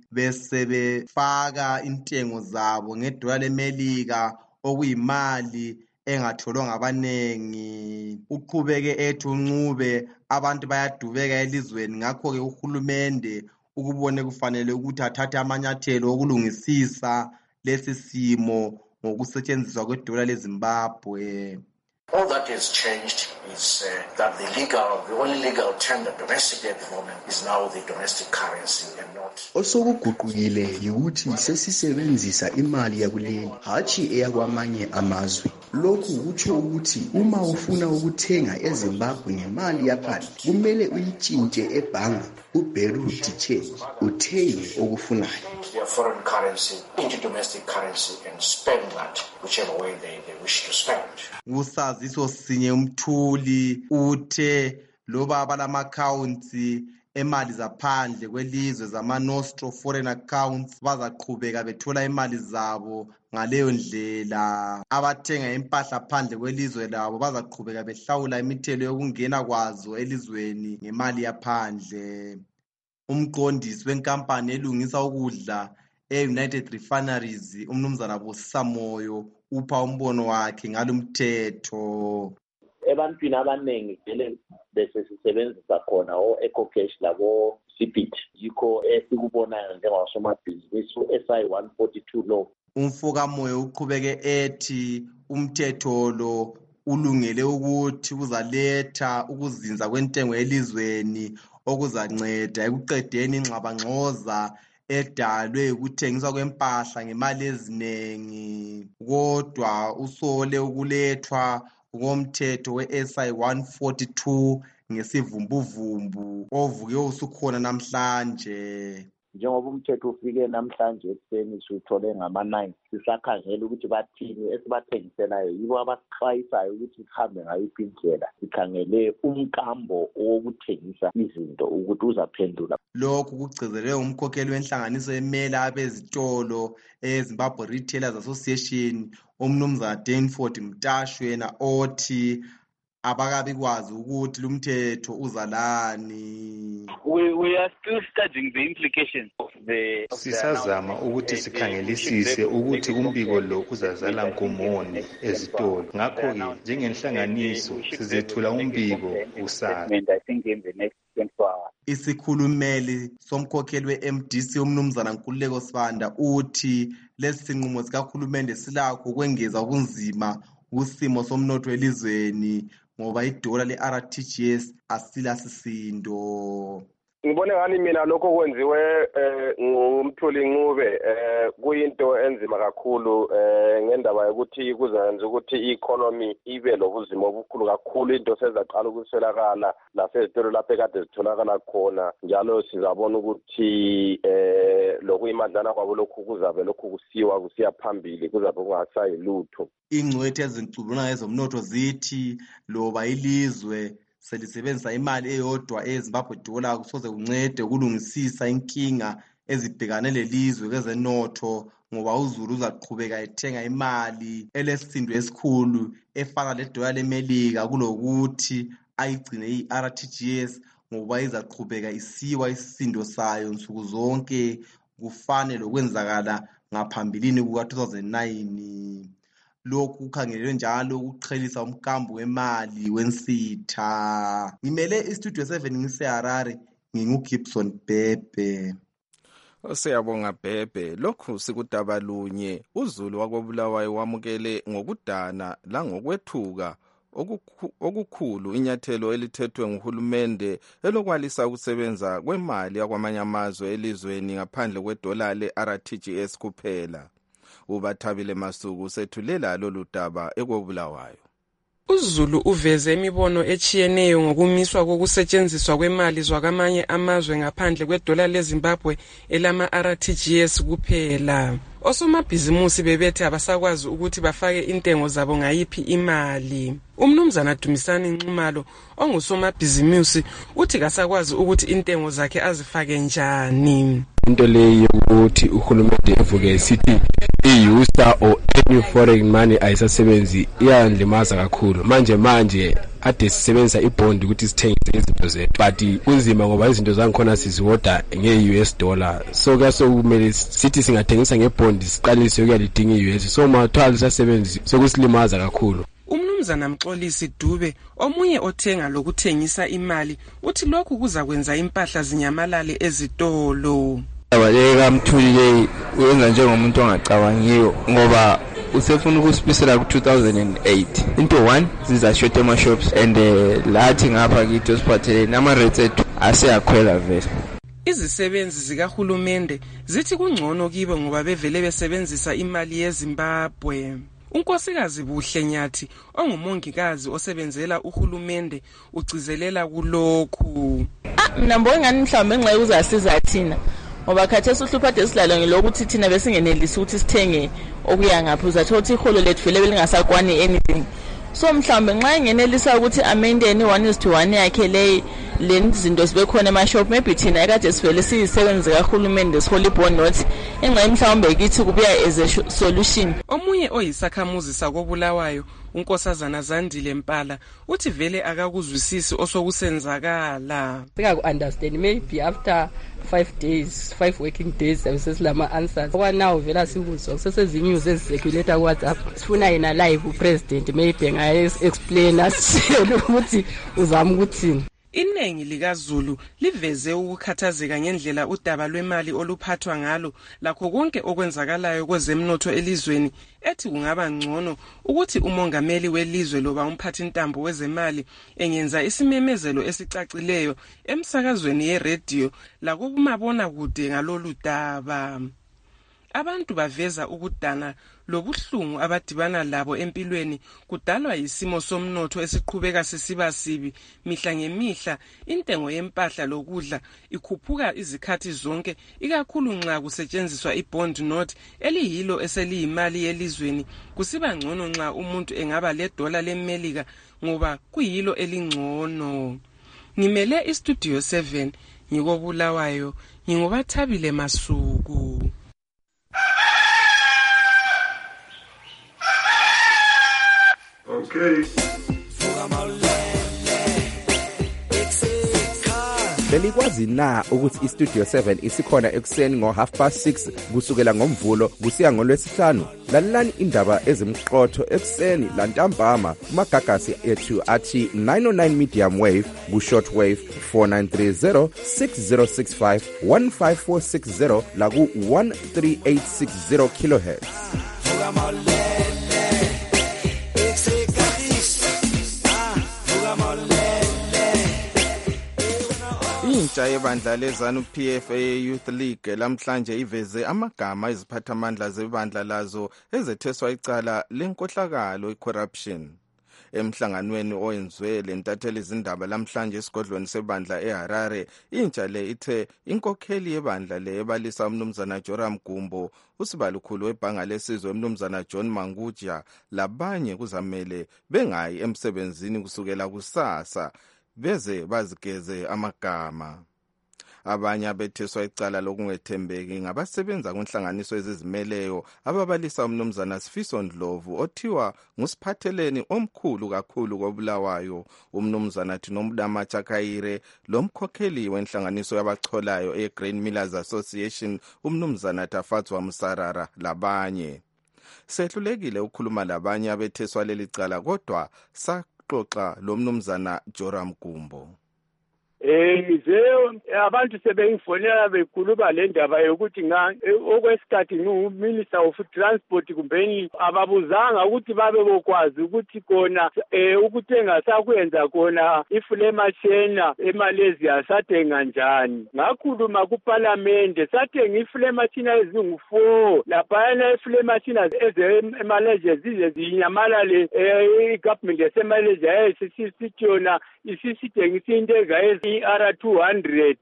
besebefaka intengo zabo ngedola leMelika okuyimali engatholwa ngabanengi. Uqhubeke ethi uncube abantu bayadubeka elizweni ngakho ke uhulumende ukubone kufanele ukuthi athathe amanyathelo okulungisisa lesi simo ngokusetshenziswa kwedola leZimbabwe. All that has changed is that the only legal tender domestically at the moment is now the domestic currency and not. Osokuguqukile ukuthi sesisebenzisa imali yakuleli hachi eyakwamanye amazwe. Lokhu kutsho ukuthi uma ufuna ukuthenga eZimbabwe ngemali yaphandle kumele uyitshintshe ebhangi uberu change uthenge okufunayo. Their foreign currency into domestic currency and spend that whichever way they wish to spend. Usaziso sinye umthuli uthe loba abalama-accounts emali zaphandle kwelizwe zama-nostro foreign accounts bazaqhubeka bethola imali zabo ngaleyo ndlela. Abathenga impahla phandle kwelizwe labo bazaqhubeka behlawula imithelo yokungena kwazo elizweni ngemali yaphandle. Umqondisi wenkampani elungisa ukudla e-United Refineries umnumzana Busamoyo upha umbono wakhe ngalumthetho. Ebantwini abaningi vele bese sisebenzisa khona o-EcoCash labo Cbit yikho esikubonayo njengosomabhizinisi SI 142 lo. Umfokamoyo uqhubeke ethi umthetho lo ulungele ukuthi uzaletha ukuzinza kwentengo elizweni okuzanceda ekuqedeni ingxabangxoza edalwe ukuthengiswa kwempahla ngemali eziningi, kodwa usole ukulethwa komthetho we-SI 142 ngesivumbuvumbu ovuke usukhona namhlanje. Njengoba umthetho ufike namhlanje ekuseni siwuthole ngama-9 sisakhangela ukuthi bathini esibathengiselayo yibo abasixwayisayo ukuthi sihambe ngayiphi indlela sikhangele umkambo wokuthengisa izinto ukuthi uzaphendula. Lokhu kugcizelwe umkhokheli wenhlanganiso emela abezitolo eZimbabwe Retailers Association umnumzana Danford Mtashu yena othi abakabi kwazi ukuthi lumthetho uzalani. We are still studying the implications of the sisazama ukuthi sikhangelisise ukuthi umbiko lo uzazala nkomoni ezitolo. Ngakho-ke njengenhlanganiso sizethula umbiko usala. Isikhulumeli somkhokheli we-MDC umnumzana Nkululeko Sibanda uthi lesi sinqumo sikahulumende silakho ukwengeza ubunzima kusimo somnotho elizweni ngoba idola le-RTGS asilasisindo. Ngibone ngani mina lokho kwenziwe ngumthuli Ncube kuyinto enzima kakhulu ngendaba yokuthi kuzenza ukuthi i-economy ibe lobuzima obukhulu kakhulu. Into sezaqala ukuswelakala lasezitolo lapho ekade zitholakala khona, njalo sizabona ukuthi lokuyimadlana kwabo lokhu kuzabe lokhu kusiya phambili, kuzabe kungasayi lutho. Ingcwethi ezincubuna ezomnotho zithi loba ilizwe selisebenzisa imali eyodwa eZimbabwe dollar kusoze kuncede ukulungisisa inkinga ezibhekane lelizwe kwezenotho, ngoba uZulu uzaqhubeka ethenga imali elesisindo esikhulu efana ledola leMelika kulokuthi ayigcine i-RTGS ngoba izaqhubeka isiwa isisindo sayo nsuku zonke kufane lokwenzakala ngaphambilini kuka-2009. Lokhu kukhangelelwe njalo ukuqhelisa umkambo wemali wensitha. Ngimele iStudio 7 ngiseHarare, nginguGibson Bhebhe. Siyabonga Bhebhe. Lokhu sikudaba lunye. uZulu wakoBulawayo wamukele ngokudana langokwethuka okukhulu inyathelo elithethwe nguhulumende elokwalisa ukusebenza kwemali yakwamanye amazwe elizweni ngaphandle kwedola le-RTGS kuphela. uBathabile Masuku sethulela lolu daba ekoBulawayo. uZulu uveze imibono echiyeneyo ngokumiswa kokusetshenziswa kwemali zwakamanye amazwe ngaphandle kwedola leZimbabwe elama-RTGS kuphela. Osomabhizimusi bebethi abasakwazi ukuthi bafake intengo zabo ngayiphi imali. Umnumzana Dumisani Nxumalo ongusomabhizimusi uthi kasakwazi ukuthi intengo zakhe azifake njani. Into leyo ukuthi uhulumende evuke esithi i-USA or any foreign money ayisasebenzi iyandlimaza kakhulu. Manje ade sisebenzisa ibond ukuthi sithengise izinto zethu, but kunzima ngoba izinto zangikhona siziwoda nge-US dollar, so kumele sithi singathengisa ngebond siqalise ukuyalidinga i-US, so mathwala sisasebenzi sokusilimaza kakhulu. Umnumzana Mxolisi Dube omunye othenga lokuthengisa imali uthi lokhu kuza kwenza impahla zinyamalale ezitolo. Abaleka Mthuli uyenza njengomuntu ongacabangiyo ngoba usefuna ukusibisela ku-2008 into 1 zizashota ema-shops and lathi ngapha kithi osiphatheleni nama-rates ethu aseyakhwela vele. Izisebenzi zikahulumende zithi kungcono kibo ngoba bevele besebenzisa imali yeZimbabwe. Unkosikazi Buhle Nyathi ongumongikazi osebenzela uhulumende ugcizelela kulokhu. Mina ngibona ngani mhlawumbe ngenxa yokuzasiza thina ngoba khathesi uhluphathe silalo ngelokuthi thina besingenelisi ukuthi sithenge okuya ngapha, uzathola ukuthi iholo lethu vele belingasakwani anything. So mhlawumbe nxa ingenelisa ukuthi amendeni 1:1 yakhe le zinto sibe khona ema-shop, maybe thina ekade sivele siyisebenzi kahulumende sihola ibond nothi engxa mhlawumbe kithi kubuya as a solution. Omunye oyisakhamuzi sakoBulawayo unkosazana Zandile Mpala uthi vele akakuzwisisi osokusenzakala. Sikaku-understand maybe after 5 working days sesilama answers. Now vela sibuzwa kusesezinews ezicirculate ku-WhatsApp. Sifuna yena live upresident maybe ngaye explain asitshela ukuthi uzama ukuthini. Iningi likaZulu liveze ukukhathazeka ngendlela udaba lwemali oluphathwa ngalo lakho konke okwenzakalayo kwezemnotho elizweni, ethi kungaba ngcono ukuthi umongameli welizwe loba umphathi ntambo wezemali engenza isimemezelo esicacileyo emsakazweni yeradio lakumabona kude ngalolu daba. Abantu baveza ukudana lobuhlungu abadibana labo empilweni kudalwa yisimo somnotho esiqhubeka sisiba sibi mihla ngemihla. Intengo yempahla lokudla ikhuphuka izikhathi zonke, ikakhulu nxa kusetshenziswa ibond note eliyilo eseliyimali yelizweni. Kusiba ngcono nxa umuntu engaba $1 leMelika ngoba kuyilo elingcono. Ngimele istudio 7 ngikobulawayo, ngingobathabile Masuku. Okay. Belikwazi na ukuthi iStudio 7 isikhona ekseni ngo6:30 kusukela ngomvulo kusiya ngolwesihlanu? Lalelani indaba ezimqotho ekseni lantambama kumagagasi ethu athi 909 medium wave ku-short wave 4930 6065 15460 la ku-13860 kilohertz. Intsha yebandla lezanu PFA Youth League lamhlanje iveze amagama eziphathamandla zebandla lazo ezetheswa icala lenkohlakalo icorruption. Emhlanganweni oyenziwe lentatheli izindaba lamhlanje esigodlweni sebandla eHarare, intsha le ithe inkokheli yebandla le ebalisa umnumzana Joram Gumbo, usibalukhulu webhanga lesizwe umnumzana John Manguja labanye kuzamele bengayi emsebenzini kusukela kusasa beze bazigeze amagama. Abanye abetheswa icala lokungethembeki ngabasebenza kunhlanganiso ezizimeleyo ababalisa umnumzana Sifiso Ndlovu othiwa ngusiphatheleni omkhulu kakhulu kobulawayo, umnumzana Thinomdama Chakayire lomkhokheli wenhlanganiso yabacholayo eGrain Millers Association umnumzana Tafatswa Musarara labanye. Sehlulekile ukukhuluma labanye abetheswa leli cala kodwa xoxa lo mnumzana Joram Gumbo. Abantu sebengifonela bekhuluma le ndaba yokuthi okwesikhathi ngu-Minister of Transport kumbeni ababuzanga ukuthi babe bokwazi ukuthi khona ukuthenga sakwenza khona ifulemashina eMalaysia sathenga njani. Ngakhuluma kuParliament sathenga ifulemashina ezingu-4 laphayana ifulemashina eMalaysia zize zinyamalale i-government yaseMalaysia yayisisithi yona isisithengisa into R200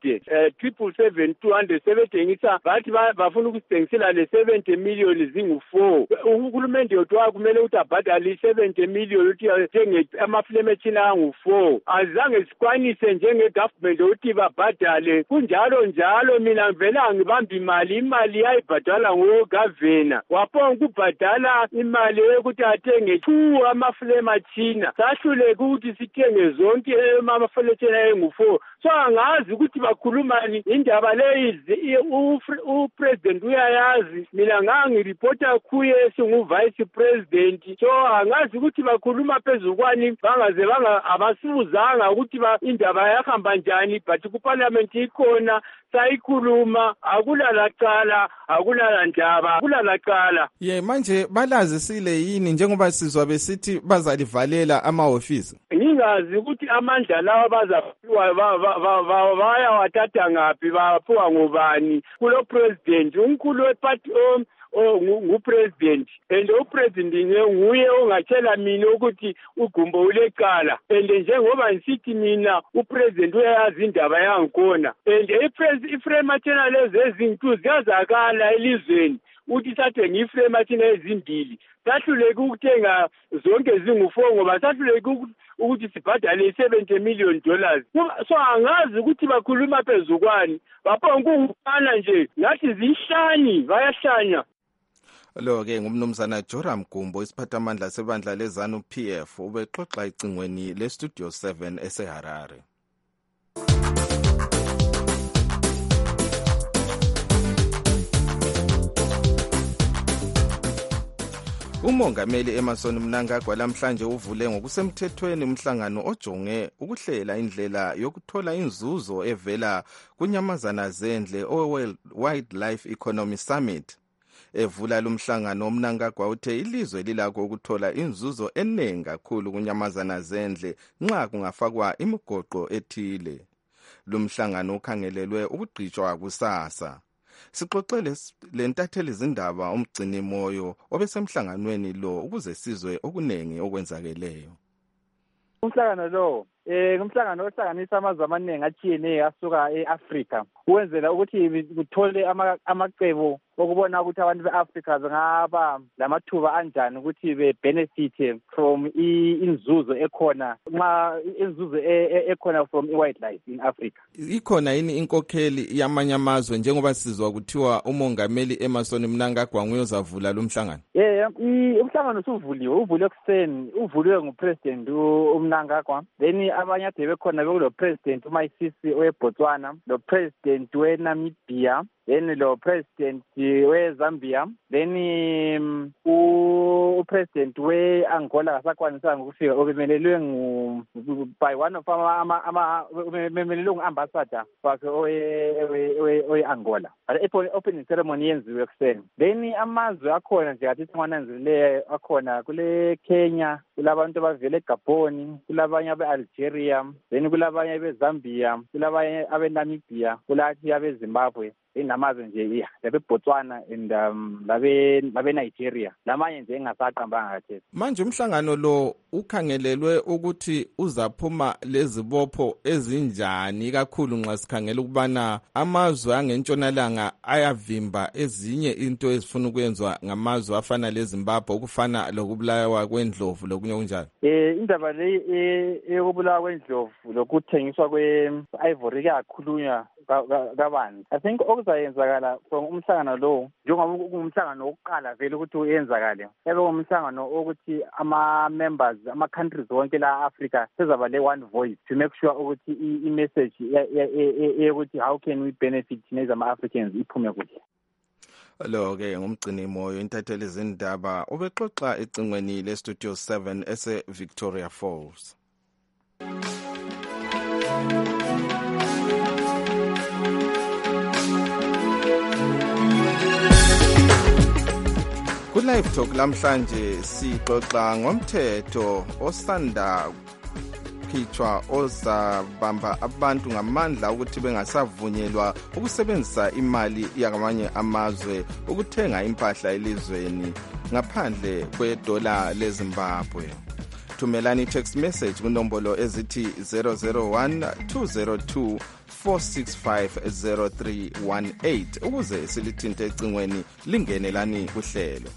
777-200 sebethengisa bathi bafuna ukusithengisela le-70 million zingu-4. Uhulumende yodwa kumele ukuthi abhadale i-70 million ukuthi athenge amafulemashina angu-4. Azange sikwanise njenge-government ukuthi babhadale kunjalo njalo. Mina ngivela ngibamba imali yayibhadala ngogavana waphonga ukubhadala imali yokuthi athenge 2 amafulemashina. Sahluleka ukuthi sithenge zonke amafulemashina engu-4. So angazi ukuthi bakhulumani indaba leyi upresident uyayazi, mina ngangirepota kuye singu-vice president. So angazi ukuthi bakhuluma phezukwani bangaze abasibuzanga ukuthi indaba yahamba njani, but kuparliament ikhona sayikhuluma, akulalacala akulalandaba akulalacala. Manje balazisile yini njengoba sizwa besithi bazalivalela amahofisi? Ngingazi ukuthi amandla lawa bazaphiwa bayawathatha ngaphi, baphiwa ngubani. Kulo president umkhulu weparty ngupresident, and upresident nguye ongatshela mina ukuthi uGumbo ulecala. And njengoba ngisithi mina upresident uyayazi indaba yangikhona, and ifremashina lezi ezintu ziyazakala elizweni uthi sathenga ifremashina ezimbili. Sahluleka ukuthenga zonke zingu-4 ngoba sahluleka ukuthi sibhadale $70 million. So angazi ukuthi bakhuluma phezukwani, baphonga ukufana nje ngathi zihlani bayahlanya. Lo-ke ngumnumzana Joram Gumbo, isiphathamandla sebandla lezanu PF, ubexoxa icingweni leStudio 7 eseHarare. Umongameli Emmerson Mnangagwa lamhlanje uvule ngokusemthethweni umhlangano ojonge ukuhlela indlela yokuthola inzuzo evela kunyamazana zendle World Wildlife Economy Summit. Evula lumhlangano uMnangagwa uthe ilizwe lilakho ukuthola inzuzo eningi kakhulu kunyamazana zendle nxa kungafakwa imigoqo ethile. Lumhlangano ukhangelelwe ukugqitshwa kusasa. Sixoxele lentatheli izindaba umgcini moyo obesemhlanganweni lo ukuze sizwe okunengi okwenzakeleyo. Umhlangano lo umhlangano ohlanganisa amazwe amaningi atshiyeneyo asuka eAfrika ukwenzela ukuthi kuthole amacebo okubona ukuthi abantu beAfrika bengaba lamathuba anjani ukuthi bebenefit from inzuzo ekhona nxa inzuzo ekhona from wildlife in Africa. Ikhona yini inkokheli yamanye amazwe njengoba sizwa kuthiwa umongameli Emmerson Mnangagwa nguyozavula lo mhlangano? Umhlangano uvuliwe ekuseni, uvuliwe ngupresident uMnangagwa. Then abanye ade bekhona bekulo president uMaisisi weBotswana, lo president weNamibia, then lo president weZambia, then upresident weAngola kasakwanisanga ukufika obemelelwe by one of ubemelelwe nguambassador wakhe oweAngola. Opening ceremony yenziwe ekuseni. Then amazwe akhona nje athi singananzelileyo akhona kule Kenya, kulabantu abavela eGabon, kulabanye abeAlgeria, then kulabanye beZambia, kulabanye abeNamibia, kulathi abeZimbabwe. Inamazwe nje labeBotswana and labeNigeria lamanye nje engasaqambanga kathesi. Manje umhlangano lo ukhangelelwe ukuthi uzaphuma lezibopho ezinjani kakhulu nxa sikhangela ukubana amazwe angentshonalanga ayavimba ezinye into ezifuna ukuyenzwa ngamazwe afana leZimbabwe ukufana lokubulawa kwendlovu lokunye kunjalo. Indaba le eyokubulawa kwendlovu lokuthengiswa kwe-ivory kuyakhulunywa kabanzi. I think okuzayenzakala from umhlangano lo njengoba umhlangano wokuqala vele ukuthi uyenzakale ebe umhlangano ukuthi ama-members ama-countries wonke la Africa sezaba le-one voice to make sure ukuthi i-message yokuthi how can we benefit neza ama-Africans iphume kuhle. Lo-ke ngumgcini moyo intatheli izindaba ubexoxa ecingweni le-Studio 7 ese-Victoria Falls. Ku-Live Talk lamhlanje sixoxa ngomthetho osanda khitshwa ozabamba abantu ngamandla ukuthi bengasavunyelwa ukusebenzisa imali yakamanye amazwe ukuthenga impahla elizweni ngaphandle kwedola leZimbabwe. Thumelani text message kunombolo ezithi 001 202 4650318 ukuze silithinte ecingweni lingenelani kuhlelo.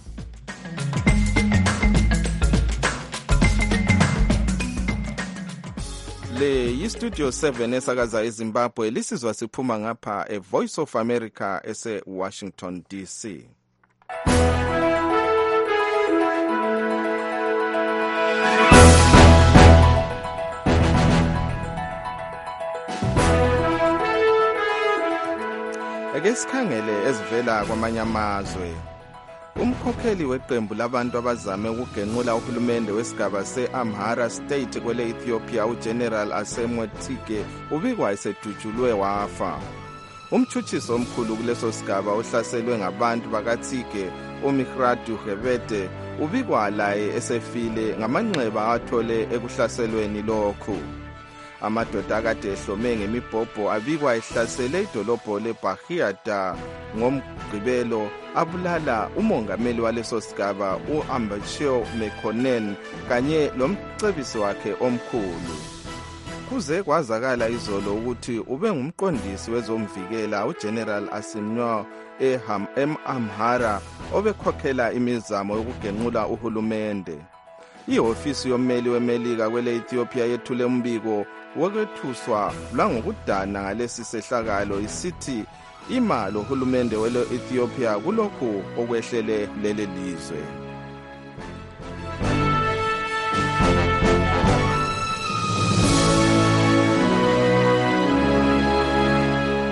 Le yi-Studio 7 esakaza eZimbabwe lisizwa siphuma ngapha eVoice of America ese-Washington DC. Ake sikhangele ezivela kwamanye amazwe. Umkhokheli weqembu labantu abazame ukugenqula uhulumende wesigaba se-Amhara State kwele Ethiopia uGeneral Asemwe Tsike ubikwa esedutshulwe wafa. Umtshutshisi omkhulu kuleso sigaba uhlaselwe ngabantu bakaTsike uMihratu Gebete ubikwa laye esefile ngamanxeba athole ekuhlaselweni lokhu. Amadoda akade ehlome ngemibhobho abikwa ehlasele idolobho leBahiata ngomgqibelo abulala umongameli waleso sigaba uAmbachew Mekonnen kanye lomcebisi wakhe omkhulu. Kuze kwazakala izolo ukuthi ube ngumqondisi wezomvikela uGeneral Asimnwa eAmhara obekhokhela imizamo yokugenqula uhulumende. Ihofisi yommeli weMelika kwele Ethiopia yethule umbiko wokwethuswa langokudana ngalesi sehlakalo isithi imali uhulumende wele Ethiopia kulokhu okwehlele leli lizwe.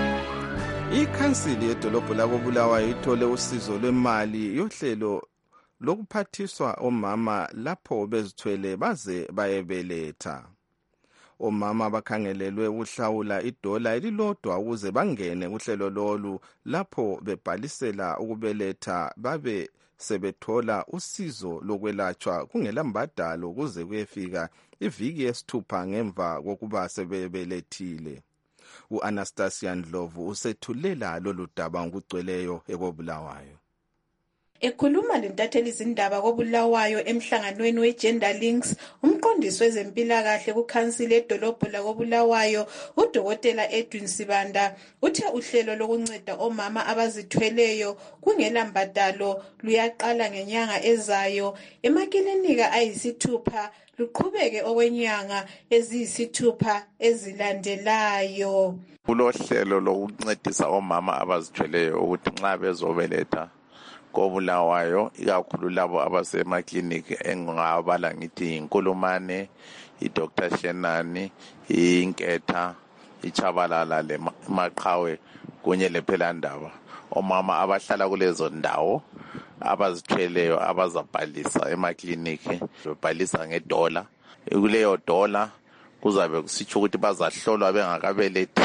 Ikhansili yedolobho lako Bulawayo ithole usizo lwemali yohlelo lokuphathiswa omama lapho bezithwele baze bayebeletha. Omama bakhangelelwe ukuhlawula idola elilodwa ukuze bangene kuhlelo lolu lapho bebhalisela ukubeletha babe sebethola usizo lokwelatshwa kungelambadalo kuze kuyefika iviki yesithupha ngemva kokuba sebebelethile. U-Anastasia Ndlovu usethulela lolu daba ngokugcweleyo eKobulawayo. Ekhuluma lentatheli izindaba koBulawayo emhlanganweni weGender Links, umqondisi wezempilakahle kukhansili edolobho lakoBulawayo, uDokotela Edwin Sibanda, uthe uhlelo lokunceda omama abazithweleyo kungela mbadalo luyaqala ngenyanga ezayo emakilinika ayisithupha luqhubeke okwenyanga eziyisithupha ezilandelayo. Kulohlelo lokuncedisa omama abazithweleyo ukuthi nxa bezobeletha koBulawayo ikakhulu labo abasemakliniki engingabala ngithi iNkulumane, iDr Shenani, iNketha, iChabalala leMaqhawe kunye lePhelandaba. Omama abahlala kulezo ndawo abazithweleyo abazabhalisa emakliniki bebhalisa ngedola. Kuleyo dola kuzabe kusitsho ukuthi bazahlolwa bengakabelethi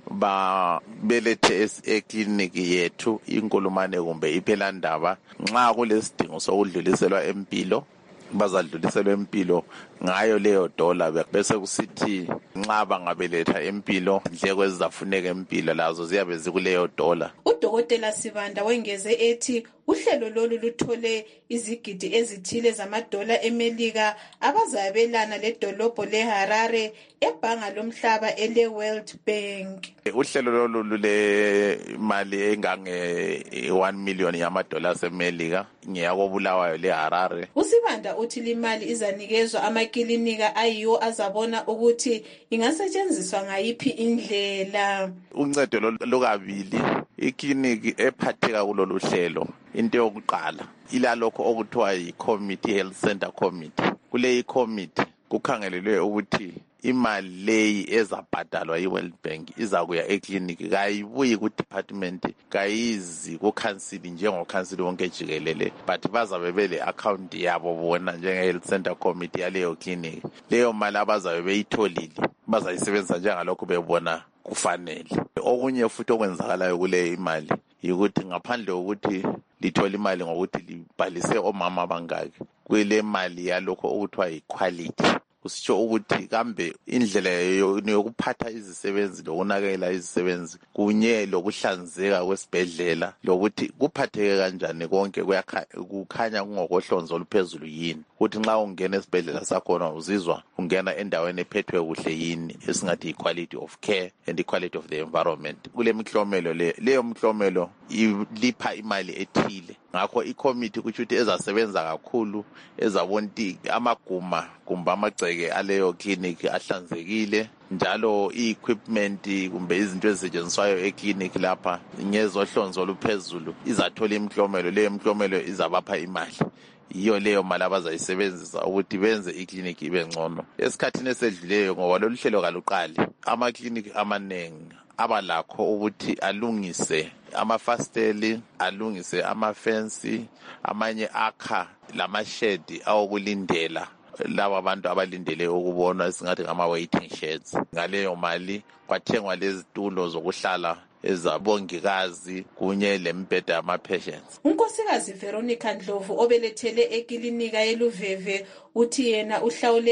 babelethe ekliniki yethu iNkulumane kumbe iPhelandaba. Nxa kulesidingo sokudluliselwa empilo bazadluliselwa empilo ngayo leyo dola, bese kusithi nxa bangabeletha empilo indleko ezizafuneka empilo lazo ziyabe zikuleyo dola. UDokotela Sibanda wengeze ethi uhlelo lolu luthole izigidi ezithile zamadola eMelika abazabelana ledolobho leHarare ebhanga lomhlaba ele-World Bank. Uhlelo lolu lule mali engange 1 million yamadola eMelika ngeyakoBulawayo leHarare. uSibanda uthi limali izanikezwa amakilinika ayiwo azabona ukuthi ingasetshenziswa ngayiphi indlela. Uncedo lokabili ikliniki ephatheka kulolu hlelo into yokuqala ilalokho okuthiwa yi-Committee Health Center Committee. Kule committee kukhangelelwe ukuthi imali leyi ezabhadalwa yi-World Bank izakuya ekliniki, kayibuyi ku-department, kayizi ku-council njengokhansili wonke jikelele, but bazabe bele account yabo bona njenge-Health Center Committee yaleyo kliniki. Leyo mali abazabe beyitholile bazayisebenzisa njengalokho bebona kufanele. Okunye futhi okwenzakalayo kule imali yikuthi ngaphandle kokuthi lithola imali ngokuthi libhalise omama abangaki, kule mali yalokho okuthiwa yi-quality. Kusitsho ukuthi kambe indlela yokuphatha izisebenzi lokunakekela izisebenzi kunye lokuhlanzeka kwesibhedlela lokuthi kuphatheke kanjani konke kukhanya kungokohlonzo oluphezulu yini, ukuthi nxa ungena esibhedlela sakhona uzizwa ungena endaweni ephethwe kuhle yini, esingathi equality of care and equality of the environment. Kule mihlomelo leyo mihlomelo ilipha imali ethile. Ngakho ikomiti kuchuthi ezasebenza kakhulu ezabonti amaguma kumbe amagceke aleyo clinic ahlanzekile, njalo i-equipment kumbe izinto ezisetshenziswayo ekliniki lapha ngezohlonzo oluphezulu izathola imihlomelo. Leyo mihlomelo izabapha imali, yiyo leyo mali abazayisebenzisa ukuthi benze ikliniki ibe ngcono. Esikhathini esedluleyo ngoba lolu hlelo kaluqali, amakliniki amanengi abalakho ukuthi alungise amafasteli, alungise amafensi, amanye akha lamashedi awokulindela laba abantu abalindele ukubonwa esingathi ngama-waiting sheds. Ngaleyo mali kwathengwa lezitulo zokuhlala ezabongikazi kunye lembheda yama-patients. uNkosikazi Veronica Ndlovu obelethele ekilinika yeLuveve uthi yena uhlawule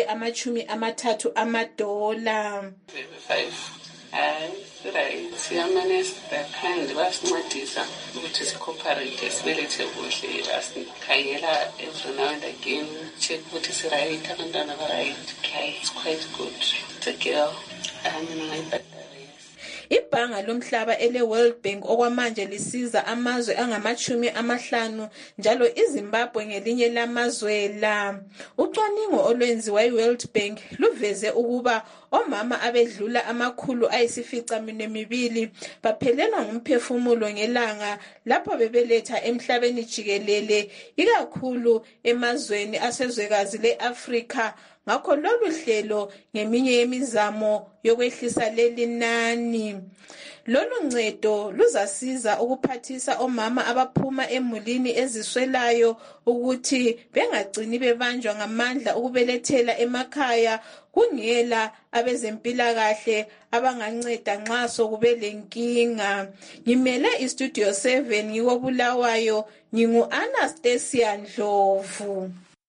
$30 amadola. Right, siyamanesi bakhandi basincedisa ukuthi si-cooperate sibelethe kuhle, basikhangela every now and again, check ukuthi si-right, abantwana ba-right. Okay, it's quite good. It's a girl. Mina ngayibhadala. Ibhanga lomhlaba ele-World Bank okwamanje lisiza amazwe angama-50 njalo iZimbabwe ngelinye lamazwe la. Ucwaningo olwenziwa yi-World Bank luveze ukuba omama abedlula 200 baphelelwa ngumphefumulo ngelanga lapho bebeletha emhlabeni jikelele, ikakhulu emazweni asezwekazi le-Afrika. Ngakho lolu hlelo ngeminye yemizamo yokwehlisa leli nani. Lolu ncedo luzasiza ukuphathisa omama abaphuma emulini eziswelayo ukuthi bengagcini bebanjwa ngamandla ukubelethela emakhaya kungela abezempilakahle abanganceda nxa sokube lenkinga. Ngimele iStudio 7 ngikobulawayo, ngingu-Anastasia Ndlovu.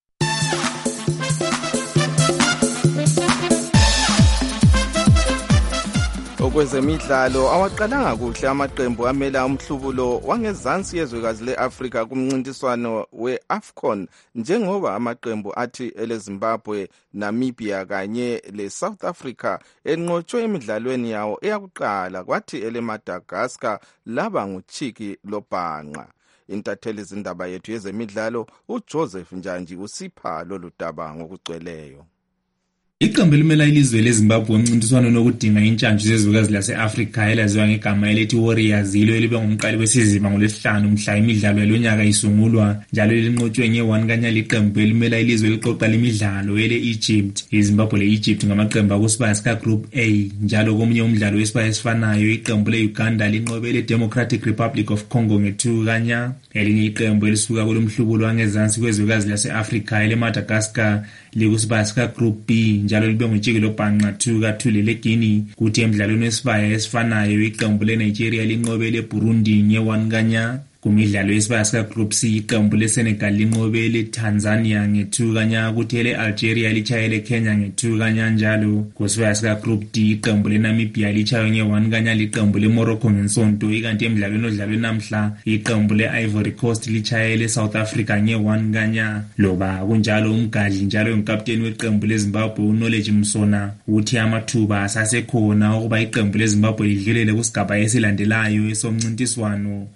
Okwezemidlalo awaqalanga kuhle amaqembu amela umhlubulo wangezansi yezwekazi le-Afrika kumncintiswano we-AFCON njengoba amaqembu athi eleZimbabwe, Namibia kanye le-South Africa enqotshwe emidlalweni yawo eyakuqala kwathi eleMadagascar laba nguchiki lobhanqa. Intatheli zindaba yethu yezemidlalo uJoseph Njanji usipha lolu daba ngokugcweleyo. Iqembu elimela ilizwe leZimbabwe umncintiswano nokudinga intshantshu zezwekazi lase-Afrika elaziwa ngegama elithi Warriors yilo elibe ngumqali wesizima ngolwesihlanu mhla imidlalo yalonyaka isungulwa, njalo linqotshwe nge-1 kanyali iqembu elimela ilizwe eliqoqa lemidlalo ele-Egypt. iZimbabwe le-Egypt ngamaqembu akusibaya sika-Group A, njalo komunye umdlalo wesibaya esifanayo iqembu le-Uganda linqobe le-Democratic Republic of Congo nge-2 kanya. Elinye iqembu elisuka kulomhlubulo wangezansi kwezwekazi lase-Afrika ele-Madagascar likusibaya sika-Group B, njalo libe nguchiki lobhanqa 2 kaThule leGuinea. Kuthi emidlalweni wesibaya esifanayo iqembu leNigeria linqobe leBurundi nge-1 kanya. Kumidlalo yesibaya sika-Group C iqembu leSenegal linqobe leTanzania nge-2 kanya, kuthi ele-Algeria litshayele Kenya nge-2 kanya njalo. Kusibaya sika-Group D iqembu leNamibia litshaywe nge-1 kanya liqembu leMorocco ngensonto, ikanti emidlalweni odlalwe namhla iqembu le-Ivory Coast litshayele South Africa nge-1 kanya. Loba kunjalo umgadli njalo ungukapteni weqembu leZimbabwe uKnowledge Msona uthi amathuba asasekhona ukuba iqembu leZimbabwe lidlulele kusigaba esilandelayo esomncintiswano.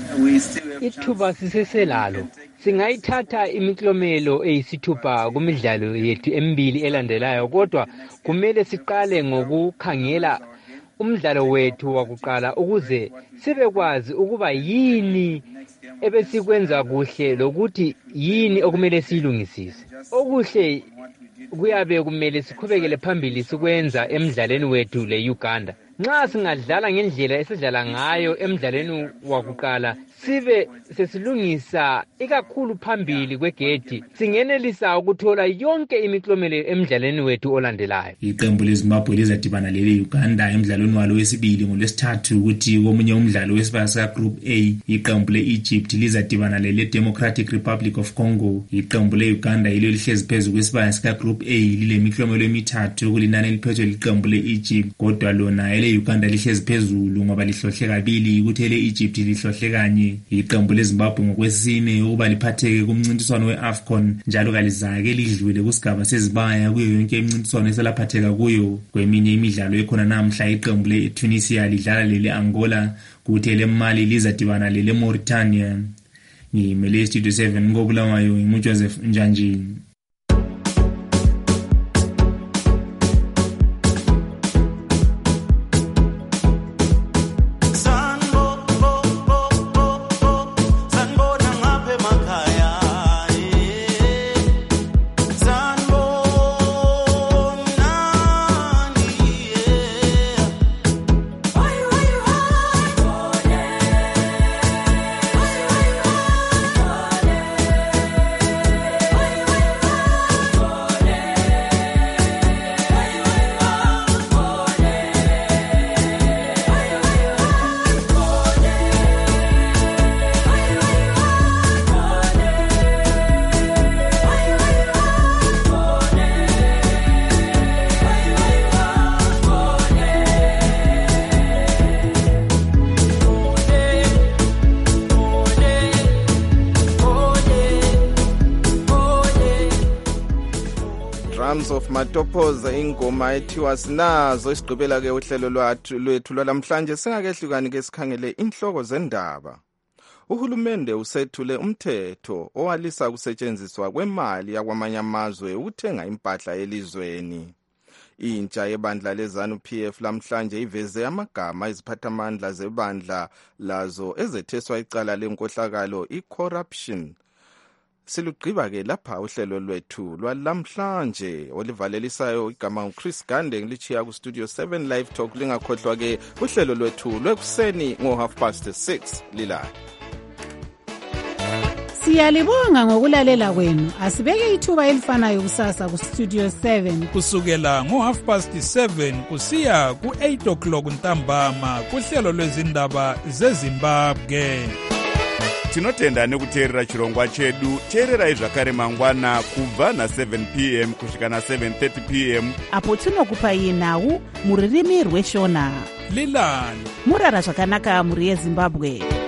Ithuba siseselalo, singayithatha imiklomelo eyisithupha kumidlalo yethu emibili elandelayo, kodwa kumele siqale ngokukhangela umdlalo wethu wakuqala ukuze sibekwazi ukuba yini ebesikwenza kuhle lokuthi yini okumele siyilungisise. Okuhle kuyabe kumele siqhubekele phambili sikwenza emidlalweni wethu le-Uganda. Nxa singadlala ngendlela esidlala ngayo emidlalweni wakuqala sibe sesilungisa ikakhulu phambili kwegedi, singenelisa ukuthola yonke imiklomelo emidlalweni wethu olandelayo. Iqembu leZimbabwe lizadibana lele-Uganda emidlalweni walo wesibili ngolwesithathu, ukuthi komunye umdlalo wesibaya sika-Group A iqembu le-Egypt lizadibana lele-Democratic Republic of Congo. Iqembu le-Uganda yilo lihlezi phezu kwesibaya sika-Group A lilemiklomelo emithathu kulinani eliphethwe liqembu le-Egypt, kodwa lona ele-Uganda lihlezi phezulu ngoba lihlohle kabili ukuthi ele-Egypt lihlohle kanye. Iqembu leZimbabwe ngokwesine ukuba liphatheke kumncintiswano we-AFCON, njalo kalizake lidlule kusigaba sezibaya kuyo yonke imncintiswano eselaphatheka kuyo. Kweminye imidlalo ekhona namhla iqembu le-Tunisia lidlala lele-Angola, kuthi ele-Mali lizadibana lele-Mauritania. Ngimele iStudio 7 ngobulawayo nguJoseph Njanji. Drums of Matopoza, ingoma ethiwa sinazo isigqibela ke uhlelo lwethu lwalamhlanje. Singakehlukani ke sikhangele inhloko zendaba. Uhulumende usethule umthetho owalisa ukusetshenziswa kwemali yakwamanye amazwe ukuthenga impahla elizweni. Intsha yebandla leZANU-PF lamhlanje iveze amagama iziphathamandla zebandla lazo ezetheswa icala lenkohlakalo i-corruption. silugqiba-ke lapha uhlelo lwethu lwalamhlanje olivalelisayo igama nguChris Gande ngilichiya kustudio 7 live talk. Lingakhohlwa-ke uhlelo lwethu lwekuseni ngo6:30 lilayo. Siyalibonga ngokulalela kwenu. Asibeke ithuba elifanayo kusasa kustudio 7 kusukela ngo7:30 kusiya ku8 o'clock ntambama kuhlelo lwezindaba zeZimbabwe. Tinotenda nekuteerera chirongwa chedu. Teererai zvakare mangwana kubva na7 p.m. kusvika na7:30 p.m. apo tinokupai nhau muririmi rweshona. Lilani murara zvakanaka muri yeZimbabwe.